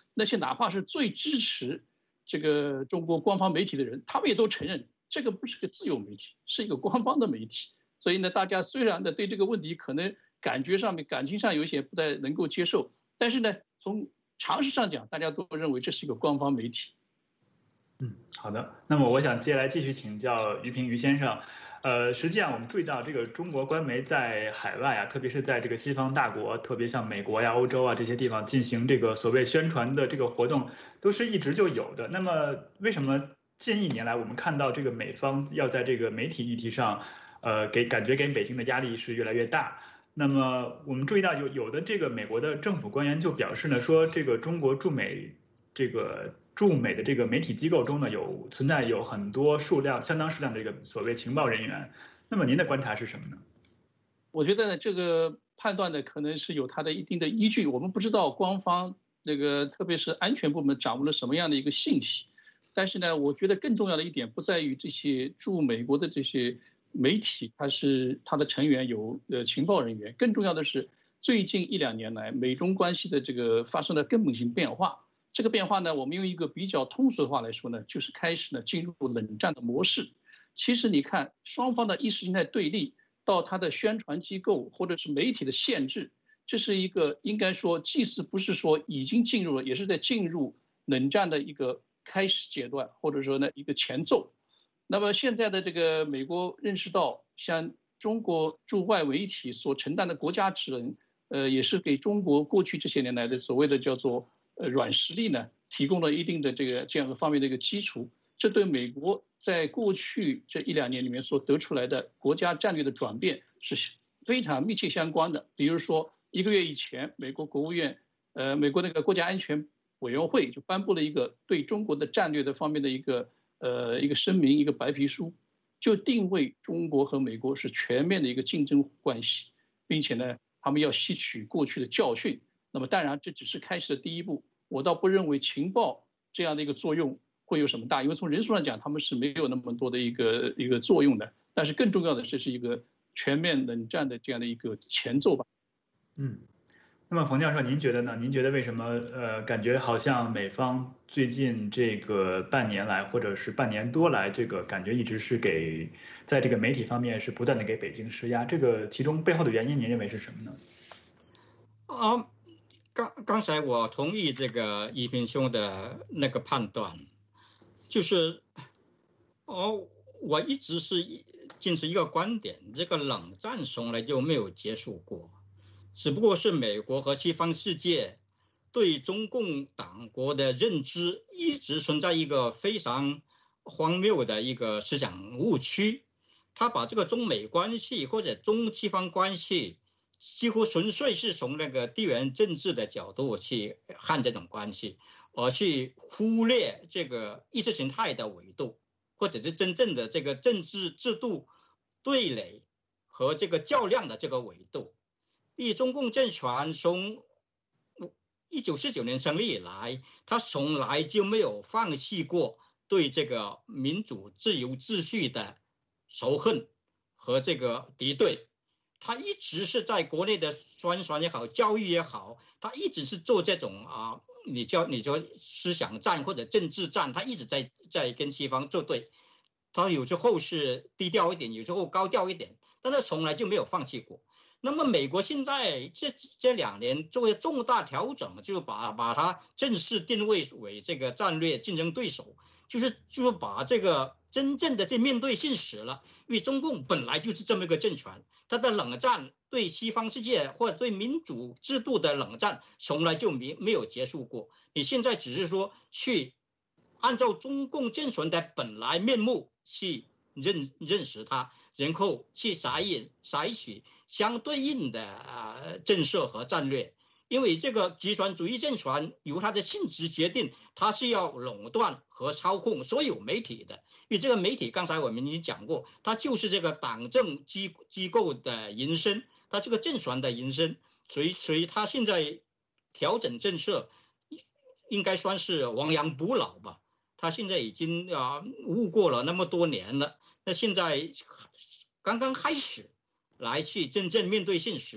那些哪怕是最支持这个中国官方媒体的人，他们也都承认这个不是个自由媒体，是一个官方的媒体。所以呢，大家虽然呢对这个问题可能感觉上面、感情上有一些不太能够接受，但是呢，从常识上讲，大家都认为这是一个官方媒体。 嗯，好的。那么我想接下来继续请教于平于先生。呃，实际上我们注意到这个中国官媒在海外啊，特别是在这个西方大国，特别像美国呀、欧洲啊这些地方进行这个所谓宣传的这个活动，都是一直就有的。那么为什么近一年来我们看到这个美方要在这个媒体议题上，呃，给感觉给北京的压力是越来越大？那么我们注意到有有的这个美国的政府官员就表示呢，说这个中国驻美这个。驻美的这个媒体机构中呢，有存在有很多数量相当数量的这个所谓情报人员。那么您的观察是什么呢？ 我觉得呢，这个判断呢，可能是有它的一定的依据。我们不知道官方这个特别是安全部门掌握了什么样的一个信息，但是呢，我觉得更重要的一点不在于这些驻美国的这些媒体，它是它的成员有呃情报人员，更重要的是最近一两年来美中关系的这个发生了根本性变化。这个变化呢，我们用一个比较通俗的话来说呢，就是开始呢进入冷战的模式。其实你看，双方的意识形态对立到它的宣传机构或者是媒体的限制，这是一个应该说，既是不是说已经进入了，也是在进入冷战的一个开始阶段，或者说呢一个前奏。那么现在的这个美国认识到，像中国驻外媒体所承担的国家职能，呃，也是给中国过去这些年来的所谓的叫做呃软实力呢，提供了一定的这个这样的方面的一个基础。这对美国在过去这一两年里面所得出来的国家战略的转变是非常密切相关的。比如说一个月以前，美国国务院呃美国那个国家安全委员会就颁布了一个对中国的战略的方面的一个呃一个声明，一个白皮书，就定位中国和美国是全面的一个竞争关系，并且呢他们要吸取过去的教训。那么当然这只是开始的第一步，我倒不认为情报这样的一个作用会有什么大，因为从人数上讲他们是没有那么多的一个一个作用的。但是更重要的，这是一个全面冷战的这样的一个前奏吧。 嗯，那么冯教授您觉得呢？您觉得为什么呃感觉好像美方最近这个半年来或者是半年多来，这个感觉一直是给在这个媒体方面是不断的给北京施压，这个其中背后的原因您认为是什么呢？ 啊，刚刚才我同意这个一平兄的那个判断，就是哦，我一直是坚持一个观点，这个冷战从来就没有结束过，只不过是美国和西方世界对中共党国的认知一直存在一个非常荒谬的一个思想误区，他把这个中美关系或者中西方关系几乎纯粹是从那个地缘政治的角度去看这种关系，而去忽略这个意识形态的维度，或者是真正的这个政治制度对垒和这个较量的这个维度。以中共政权从一九四九年成立以来，他从来就没有放弃过对这个民主自由秩序的仇恨和这个敌对。他一直是在国内的宣传也好，教育也好，他一直是做这种啊，你叫你说思想战或者政治战，他一直在在跟西方作对。他有时候是低调一点，有时候高调一点，但他从来就没有放弃过。那么美国现在这这两年作为重大调整，就把把它正式定位为这个战略竞争对手，就是就是把这个真正的这面对现实了。因为中共本来就是这么一个政权，它的冷战对西方世界或者对民主制度的冷战从来就没没有结束过。你现在只是说去按照中共政权的本来面目去认认识它，然后去采采取相对应的呃政策和战略。因为这个集权主义政权由它的性质决定，它是要垄断和操控所有媒体的。因为这个媒体刚才我们已经讲过，它就是这个党政机机构的延伸，它这个政权的延伸。所以所以它现在调整政策应该算是亡羊补牢吧。他现在已经啊悟过了那么多年了，那现在刚刚开始来去真正面对现实，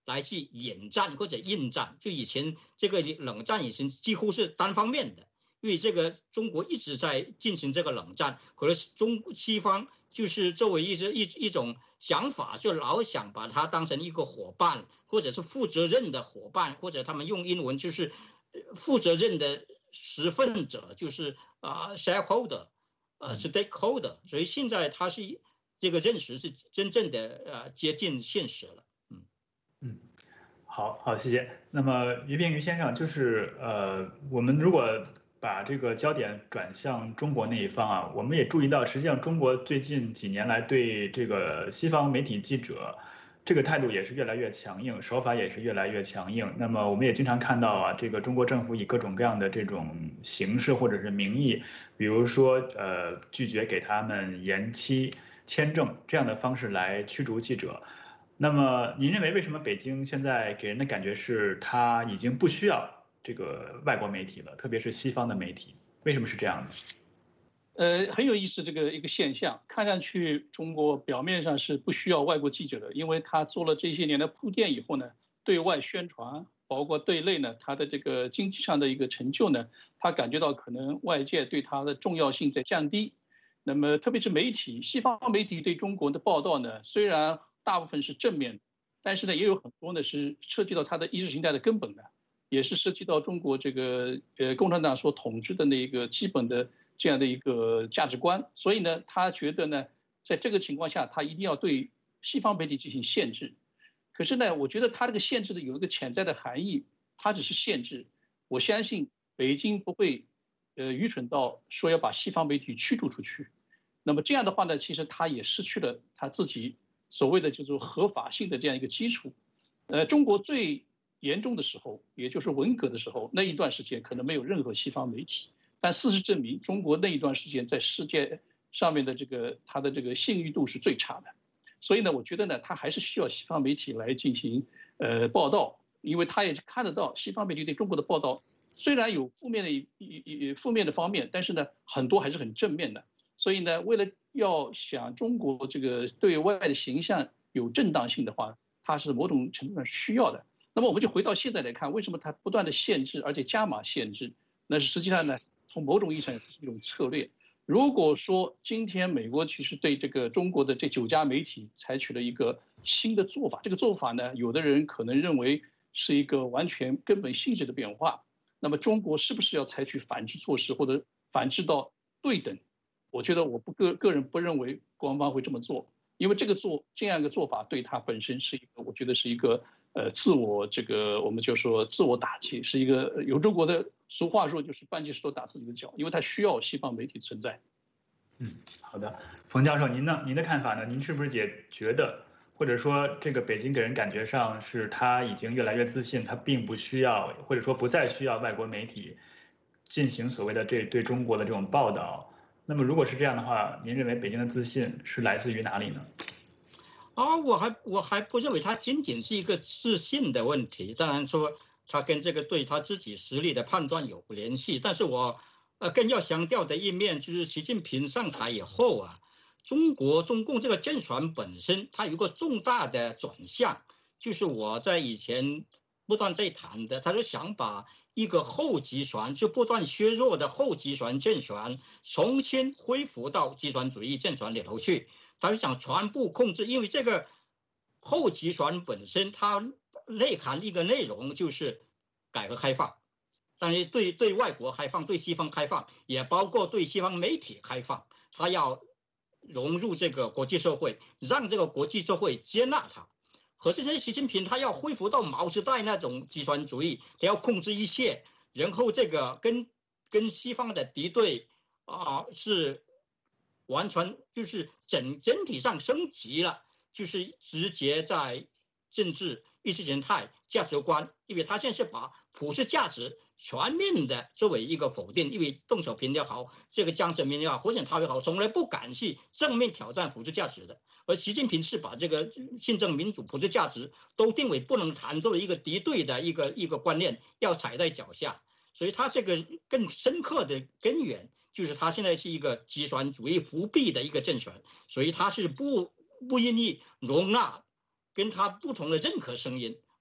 来去引战或者应战。就以前这个冷战以前几乎是单方面的，因为这个中国一直在进行这个冷战，可是中西方就是作为一一一种想法，就老想把它当成一个伙伴，或者是负责任的伙伴，或者他们用英文就是负责任的持份者，就是啊、呃、shareholder， 呃 stakeholder。所以现在它是这个认识是真正的呃接近现实了。嗯嗯，好好，谢谢。那么于平于先生，就是呃，我们如果把这个焦点转向中国那一方啊，我们也注意到，实际上中国最近几年来对这个西方媒体记者这个态度也是越来越强硬，手法也是越来越强硬。那么我们也经常看到啊，这个中国政府以各种各样的这种形式或者是名义，比如说呃拒绝给他们延期签证这样的方式来驱逐记者。那么您认为为什么北京现在给人的感觉是它已经不需要这个外国媒体了，特别是西方的媒体，为什么是这样的？ 呃，很有意思这个一个现象，看上去中国表面上是不需要外国记者的，因为他做了这些年的铺垫以后呢，对外宣传，包括对内呢，他的这个经济上的一个成就呢，他感觉到可能外界对他的重要性在降低。那么特别是媒体，西方媒体对中国的报道呢，虽然大部分是正面的，但是呢，也有很多呢是涉及到他的意识形态的根本的，也是涉及到中国这个呃共产党所统治的那个基本的这样的一个价值观。所以呢，他觉得呢，在这个情况下，他一定要对西方媒体进行限制。可是呢，我觉得他这个限制的有一个潜在的含义，它只是限制。我相信北京不会呃愚蠢到说要把西方媒体驱逐出去。那么这样的话呢，其实他也失去了他自己所谓的就是合法性的这样一个基础。呃，中国最严重的时候，也就是文革的时候，那一段时间可能没有任何西方媒体，但事实证明，中国那一段时间在世界上面的这个它的这个信誉度是最差的。所以呢，我觉得呢，它还是需要西方媒体来进行呃报道，因为他也看得到西方媒体对中国的报道虽然有负面的一一负面的方面，但是呢，很多还是很正面的。所以呢，为了要想中国这个对外的形象有正当性的话，它是某种程度上需要的。那么我们就回到现在来看，为什么它不断的限制，而且加码限制？那是实际上呢，从某种意义上是一种策略。如果说今天美国其实对这个中国的这九家媒体采取了一个新的做法，这个做法呢，有的人可能认为是一个完全根本性质的变化。那么中国是不是要采取反制措施，或者反制到对等？我觉得我不个个人不认为官方会这么做，因为这个做这样一个做法对他本身是一个，我觉得是一个呃自我这个我们就说自我打击，是一个有中国的俗话说就是搬起石头打自己的脚，因为他需要西方媒体存在。 嗯，好的，冯教授，您呢？您的看法呢？您是不是也觉得，或者说这个北京给人感觉上是他已经越来越自信，他并不需要，或者说不再需要外国媒体进行所谓的这对中国的这种报道？那么如果是这样的话，您认为北京的自信是来自于哪里呢？ 啊，我还我还不认为它仅仅是一个自信的问题，当然说它跟这个对他自己实力的判断有联系，但是我呃更要强调的一面就是习近平上台以后啊，中国中共这个政权本身它有一个重大的转向，就是我在以前不断在谈的，他就想把一个后集权就不断削弱的后集权政权重新恢复到集权主义政权里头去，他就想全部控制，因为这个后集权本身它内涵一个内容就是改革开放，但是对对外国开放，对西方开放，也包括对西方媒体开放，他要融入这个国际社会，让这个国际社会接纳他。可是这习近平他要恢复到毛时代那种集权主义，他要控制一切，然后这个跟跟西方的敌对啊、呃、是完全就是整整体上升级了，就是直接在政治意识形态价值观，因为他现在是把普世价值全面的作为一个否定，因为邓小平也好，这个江泽民也好，胡锦涛也好，从来不敢去正面挑战普世价值的。而习近平是把这个宪政民主普世价值都定为不能谈作为一个敌对的一个一个观念，要踩在脚下。所以他这个更深刻的根源就是他现在是一个集权主义复辟的一个政权，所以他是不不愿意容纳跟他不同的任何声音，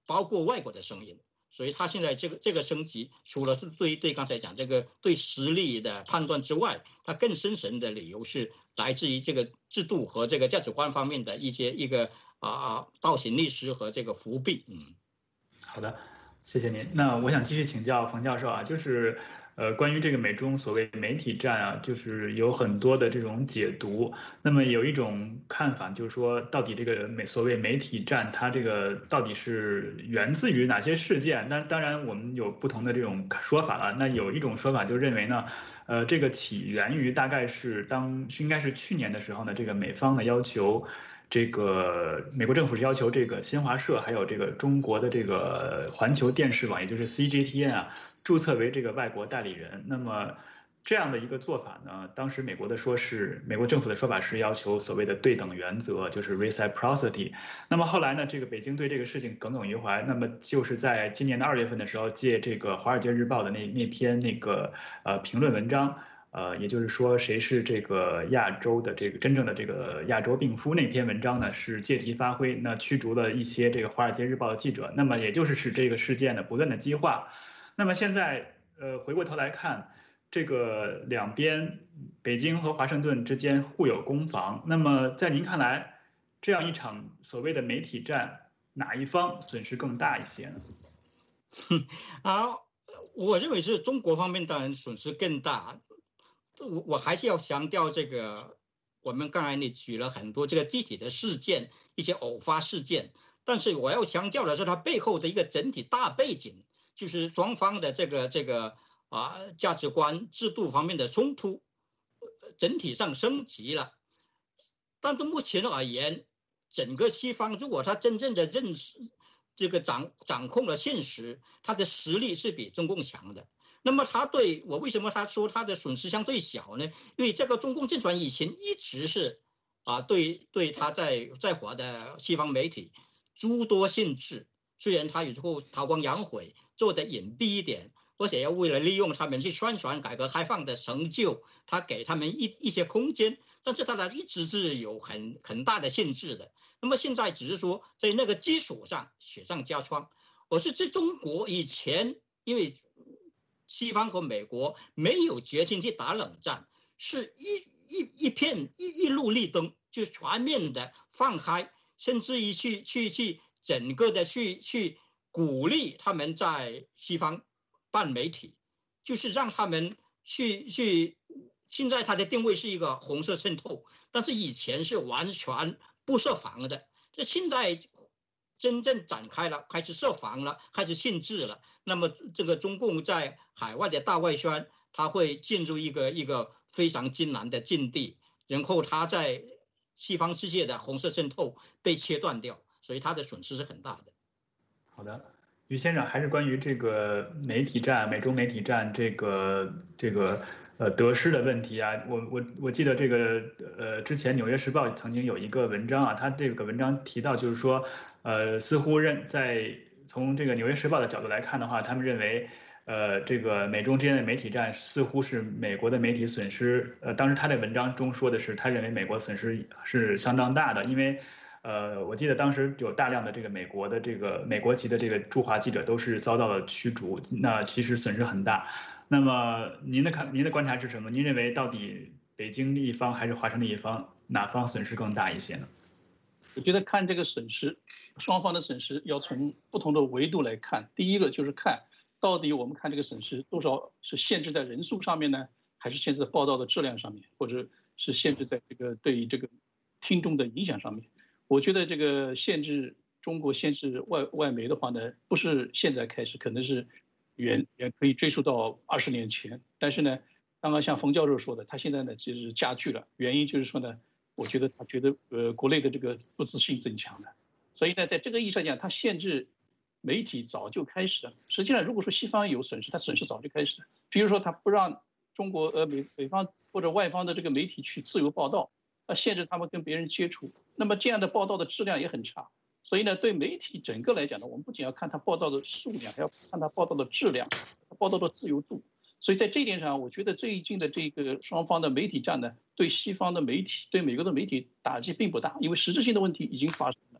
包括外国的声音。所以他现在这个这个升级，除了是对对刚才讲这个对实力的判断之外，他更深层的理由是来自于这个制度和这个价值观方面的一些一个啊倒行逆施和这个伏笔。嗯， 好的，谢谢您。那我想继续请教冯教授啊，就是呃关于这个美中所谓媒体战啊，就是有很多的这种解读。那么有一种看法就是说，到底这个美所谓媒体战，它这个到底是源自于哪些事件？那当然我们有不同的这种说法了。那有一种说法就认为呢，呃，这个起源于大概是当应该是去年的时候呢，这个美方呢要求。这个美国政府是要求这个新华社还有这个中国的这个环球电视网，也就是 C G T N 啊，注册为这个外国代理人。那么这样的一个做法呢，当时美国的说是美国政府的说法是要求所谓的对等原则，就是 reciprocity。那么后来呢，这个北京对这个事情耿耿于怀，那么就是在今年的二月份的时候，借这个《华尔街日报》的那那篇那个呃评论文章。呃，也就是说，谁是这个亚洲的这个真正的这个亚洲病夫？那篇文章呢是借题发挥，那驱逐了一些这个《华尔街日报》的记者，那么也就是使这个事件呢不断的激化。那么现在，呃，回过头来看，这个两边北京和华盛顿之间互有攻防。那么在您看来，这样一场所谓的媒体战，哪一方损失更大一些呢？ 啊，我认为是中国方面当然损失更大。我我还是要强调这个，我们刚才你举了很多这个具体的事件，一些偶发事件，但是我要强调的是它背后的一个整体大背景，就是双方的这个这个啊价值观、制度方面的冲突，整体上升级了。但是目前而言，整个西方如果他真正的认识这个掌掌控了现实，他的实力是比中共强的。那么他对我为什么他说他的损失相对小呢？因为这个中共政权以前一直是啊对对他在在华的西方媒体诸多限制，虽然他有时候韬光养晦，做的隐蔽一点，而且要为了利用他们去宣传改革开放的成就，他给他们一一些空间，但是他的一直是有很很大的限制的。那么现在只是说在那个基础上雪上加霜。我是在中国以前，因为西方和美国没有决心去打冷战，是一一一片一一路绿灯，就全面的放开，甚至于去去去整个的去去鼓励他们在西方办媒体，就是让他们去去。现在它的定位是一个红色渗透，但是以前是完全不设防的，这现在真正展开了，开始设防了，开始限制了。那么这个中共在海外的大外宣，它会进入一个一个非常艰难的境地，然后它在西方世界的红色渗透被切断掉，所以它的损失是很大的。 好的，于先生，还是关于这个媒体战、美中媒体战这个这个呃得失的问题啊，我我我记得这个呃之前《纽约时报》曾经有一个文章啊，他这个文章提到就是说，呃似乎认在从这个《纽约时报》的角度来看的话，他们认为。呃，这个美中之间的媒体战似乎是美国的媒体损失。呃，当时他在文章中说的是，他认为美国损失是相当大的，因为，呃，我记得当时有大量的这个美国的这个美国籍的这个驻华记者都是遭到了驱逐，那其实损失很大。那么您的看，您的观察是什么？您认为到底北京一方还是华盛顿一方，哪方损失更大一些呢？ 我觉得看这个损失，双方的损失要从不同的维度来看。第一个就是看。到底我们看这个损失多少是限制在人数上面呢，还是限制在报道的质量上面，或者是限制在这个对这个听众的影响上面？我觉得这个限制中国限制外外媒的话呢，不是现在开始，可能是远远可以追溯到二十年前。但是呢，刚刚像冯教授说的，他现在呢就是加剧了，原因就是说呢，我觉得他觉得呃国内的这个不自信增强了，所以呢，在这个意义上讲，他限制。媒体早就开始了。实际上，如果说西方有损失，它损失早就开始了。比如说，他不让中国呃美北方或者外方的这个媒体去自由报道，他限制他们跟别人接触，那么这样的报道的质量也很差。所以呢，对媒体整个来讲呢，我们不仅要看他报道的数量，还要看他报道的质量，报道的自由度。所以在这一点上，我觉得最近的这个双方的媒体战呢，对西方的媒体、对美国的媒体打击并不大，因为实质性的问题已经发生了。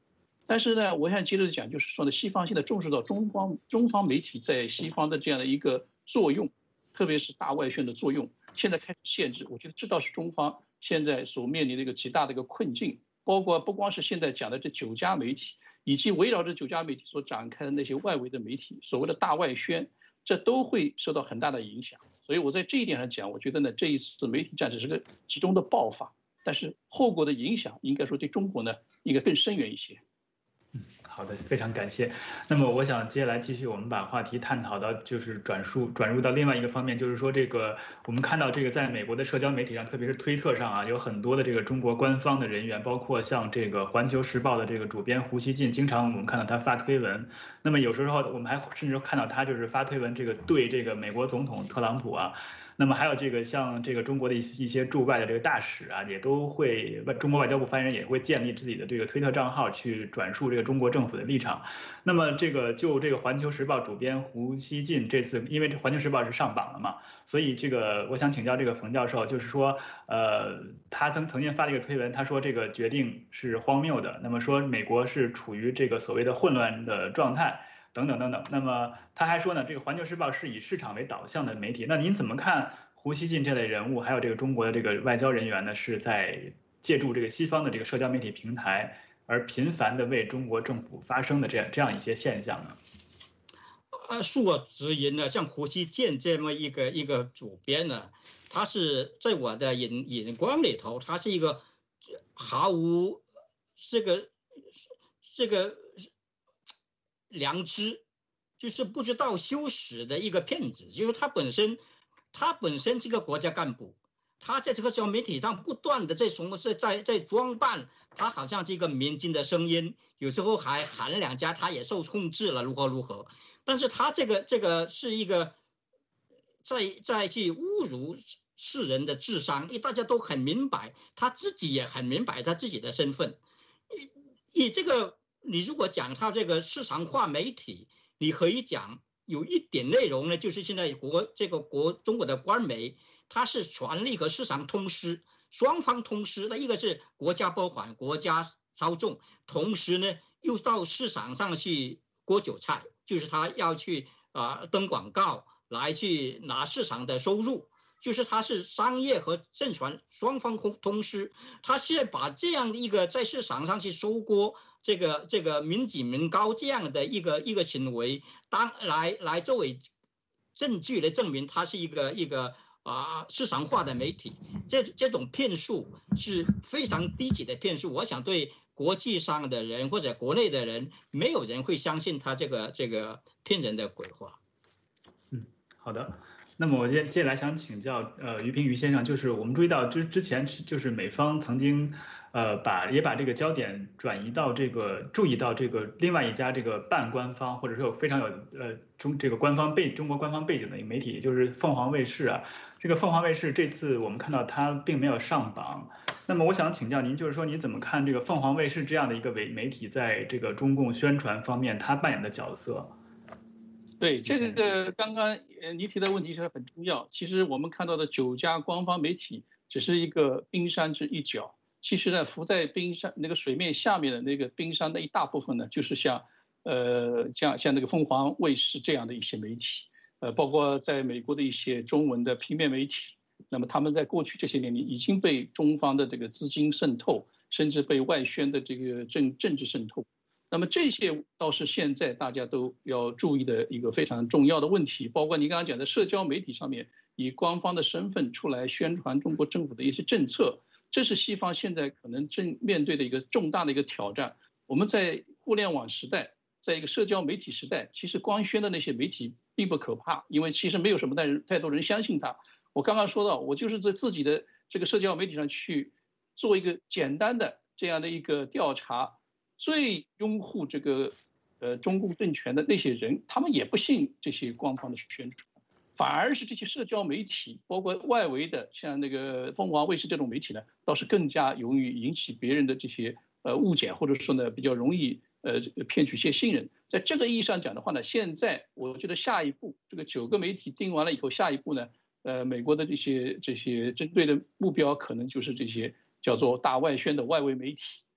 但是呢，我想接着讲，就是说呢，西方现在重视到中方中方媒体在西方的这样的一个作用，特别是大外宣的作用，现在开始限制。我觉得这倒是中方现在所面临的一个极大的一个困境，包括不光是现在讲的这九家媒体，以及围绕着九家媒体所展开的那些外围的媒体，所谓的大外宣，这都会受到很大的影响。所以我在这一点上讲，我觉得呢，这一次媒体战只是个其中的爆发，但是后果的影响应该说对中国呢应该更深远一些。 嗯，好的，非常感谢。那么我想接下来继续，我们把话题探讨到就是转述转入到另外一个方面，就是说这个我们看到这个在美国的社交媒体上，特别是推特上啊，有很多的这个中国官方的人员，包括像这个《环球时报》的这个主编胡锡进，经常我们看到他发推文。那么有时候我们还甚至看到他就是发推文，这个对这个美国总统特朗普啊。那么还有这个像这个中国的一一些驻外的这个大使啊，也都会中国外交部发言人也会建立自己的这个推特账号去转述这个中国政府的立场。那么这个就这个《环球时报》主编胡锡进这次，因为这《环球时报》是上榜了嘛，所以这个我想请教这个冯教授，就是说，呃，他曾曾经发了一个推文，他说这个决定是荒谬的，那么说美国是处于这个所谓的混乱的状态。等等等等，那么他还说呢，这个《环球时报》是以市场为导向的媒体。那您怎么看胡锡进这类人物，还有这个中国的这个外交人员呢，是在借助这个西方的这个社交媒体平台，而频繁的为中国政府发声的这样这样一些现象呢？ 呃，恕我直言呢，像胡锡进这么一个一个主编呢，他是在我的眼眼光里头，他是一个毫无这个这个。良知，就是不知道羞耻的一个骗子。就是他本身，他本身是个国家干部，他在这个社交媒体上不断的在什么是在在装扮，他好像是一个民间的声音，有时候还喊两家，他也受控制了，如何如何。但是他这个这个是一个在在去侮辱世人的智商，因为大家都很明白，他自己也很明白他自己的身份，以这个。你如果讲他这个市场化媒体，你可以讲有一点内容呢，就是现在国这个国中国的官媒，它是权力和市场通吃，双方通吃。那一个是国家拨款、国家操纵，同时呢又到市场上去割韭菜，就是他要去啊、呃、登广告来去拿市场的收入。就是它是商业和政权双方通吃，他现在把这样的一个在市场上去收割这个这个民脂民膏这样的一个一个行为，当来来作为证据来证明它是一个一个啊市场化的媒体，这这种骗术是非常低级的骗术。我想对国际上的人或者国内的人，没有人会相信他这个这个骗人的鬼话。 嗯，好的。那么我接接下来想请教呃于平于先生，就是我们注意到之之前就是美方曾经呃把也把这个焦点转移到这个注意到这个另外一家这个半官方或者说有非常有呃中这个官方背中国官方背景的一个媒体，就是凤凰卫视啊。这个凤凰卫视这次我们看到它并没有上榜，那么我想请教您，就是说您怎么看这个凤凰卫视这样的一个媒媒体在这个中共宣传方面它扮演的角色？ 对，这个刚刚呃你提的问题是很重要。其实我们看到的九家官方媒体只是一个冰山之一角，其实呢，浮在冰山那个水面下面的那个冰山的一大部分呢，就是像呃像像那个凤凰卫视这样的一些媒体，呃，包括在美国的一些中文的平面媒体。那么他们在过去这些年里已经被中方的这个资金渗透，甚至被外宣的这个政政治渗透。那么这些倒是现在大家都要注意的一个非常重要的问题，包括你刚刚讲的社交媒体上面以官方的身份出来宣传中国政府的一些政策，这是西方现在可能正面对的一个重大的一个挑战。我们在互联网时代，在一个社交媒体时代，其实官宣的那些媒体并不可怕，因为其实没有什么太太多人相信它。我刚刚说到，我就是在自己的这个社交媒体上去做一个简单的这样的一个调查。最拥护这个呃中共政权的那些人，他们也不信这些官方的宣传，反而是这些社交媒体，包括外围的像那个凤凰卫视这种媒体呢，倒是更加容易引起别人的这些呃误解，或者说呢比较容易呃骗取一些信任。在这个意义上讲的话呢，现在我觉得下一步这个九个媒体定完了以后，下一步呢，呃美国的这些这些针对的目标可能就是这些叫做大外宣的外围媒体。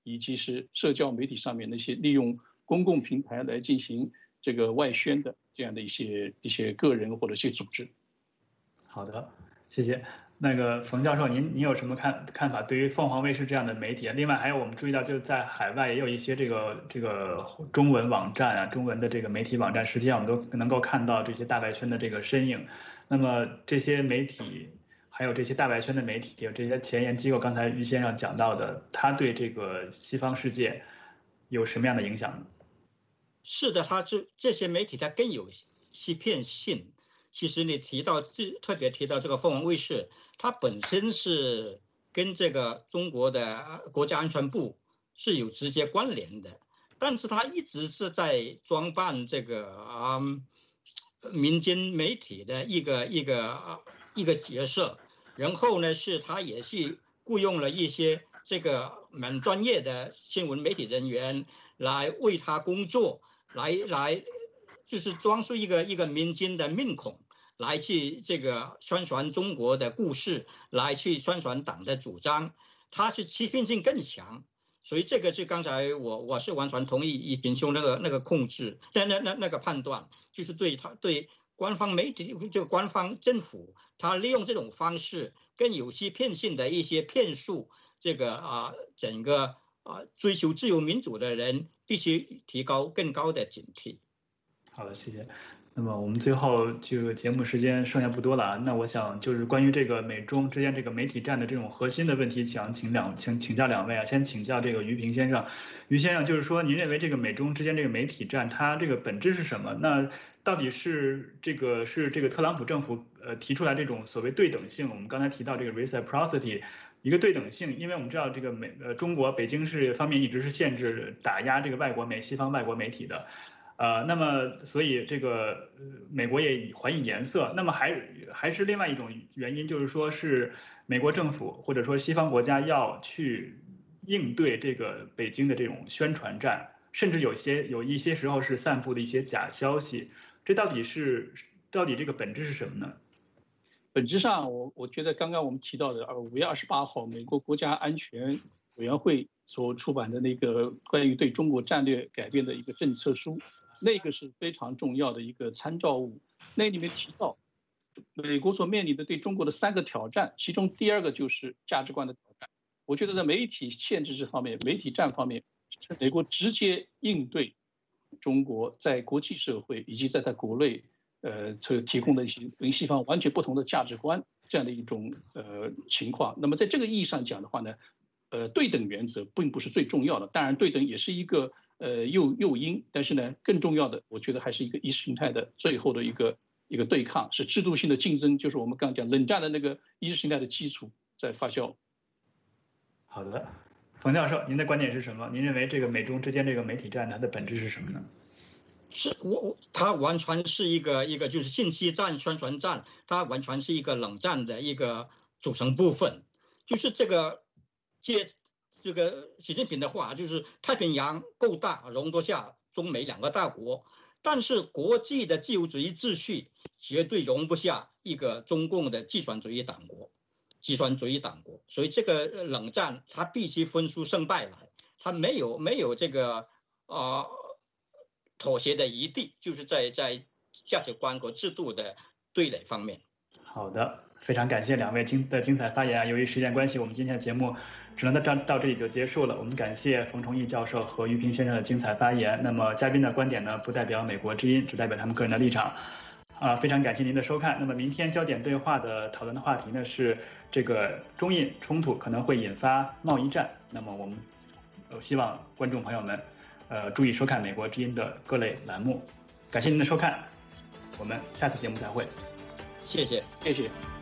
以及是社交媒体上面那些利用公共平台来进行这个外宣的这样的一些一些个人或者一些组织。 好的，谢谢。那个冯教授，您您有什么看看法？对于凤凰卫视这样的媒体，另外还有我们注意到，就是在海外也有一些这个这个中文网站啊，中文的这个媒体网站，实际上我们都能够看到这些大外宣的这个身影。那么这些媒体，还有这些大外宣的媒体，有这些前沿机构，刚才于先生讲到的，他对这个西方世界有什么样的影响呢？ 是的，他这这些媒体它更有欺骗性。其实你提到特别提到这个凤凰卫视，它本身是跟这个中国的国家安全部是有直接关联的，但是它一直是在装扮这个啊、嗯、民间媒体的一个一个一个角色，然后呢是它也是雇佣了一些这个蛮专业的新闻媒体人员来为他工作，来来就是装出一个一个民间的面孔。来去这个宣传中国的故事，来去宣传党的主张，它是欺骗性更强，所以这个是刚才我我是完全同意一平兄那个那个控制，那那那那个判断，就是对他对官方媒体就官方政府，他利用这种方式更有欺骗性的一些骗术，这个啊整个啊追求自由民主的人必须提高更高的警惕。 好的，谢谢。那么我们最后这个节目时间剩下不多了啊，那我想就是关于这个美中之间这个媒体战的这种核心的问题，想请两请请教两位啊，先请教这个于平先生。于先生，就是说您认为这个美中之间这个媒体战，它这个本质是什么？那到底是这个是这个特朗普政府呃提出来这种所谓对等性？我们刚才提到这个 reciprocity。一个对等性，因为我们知道这个美呃中国北京市方面一直是限制打压这个外国媒西方外国媒体的。呃，那么所以这个美国也还以颜色，那么还还是另外一种原因，就是说是美国政府或者说西方国家要去应对这个北京的这种宣传战，甚至有些有一些时候是散布的一些假消息，这到底是到底这个本质是什么呢？ 本质上，我我觉得刚刚我们提到的，呃，五月二十八号，美国国家安全委员会所出版的那个关于对中国战略改变的一个政策书。那个是非常重要的一个参照物，那里面提到，美国所面临的对中国的三个挑战，其中第二个就是价值观的挑战。我觉得在媒体限制这方面，媒体战方面，是美国直接应对中国在国际社会以及在它国内，呃，提供的一些跟西方完全不同的价值观这样的一种呃情况。那么在这个意义上讲的话呢，呃，对等原则并不是最重要的，当然对等也是一个。呃，诱诱因，但是呢，更重要的，我觉得还是一个意识形态的最后的一个一个对抗，是制度性的竞争，就是我们刚讲冷战的那个意识形态的基础在发酵。 好的，冯教授，您的观点是什么？您认为这个美中之间这个媒体战它的本质是什么呢？ 是我它完全是一个一个就是信息战、宣传战，它完全是一个冷战的一个组成部分，就是这个借。这个习近平的话就是太平洋够大，容得下中美两个大国，但是国际的自由主义秩序绝对容不下一个中共的极权主义党国，极权主义党国。所以这个冷战它必须分出胜败来，它没有没有这个呃妥协的余地，就是在在价值观和制度的对垒方面。 好的，非常感谢两位精的精彩发言啊！由于时间关系，我们今天的节目只能到到这里就结束了。我们感谢冯崇义教授和于平先生的精彩发言。那么嘉宾的观点呢，不代表美国之音，只代表他们个人的立场。啊，非常感谢您的收看。那么明天焦点对话的讨论的话题呢是这个中印冲突可能会引发贸易战。那么我们希望观众朋友们，呃，注意收看美国之音的各类栏目。感谢您的收看，我们下次节目再会。 谢谢， 谢谢。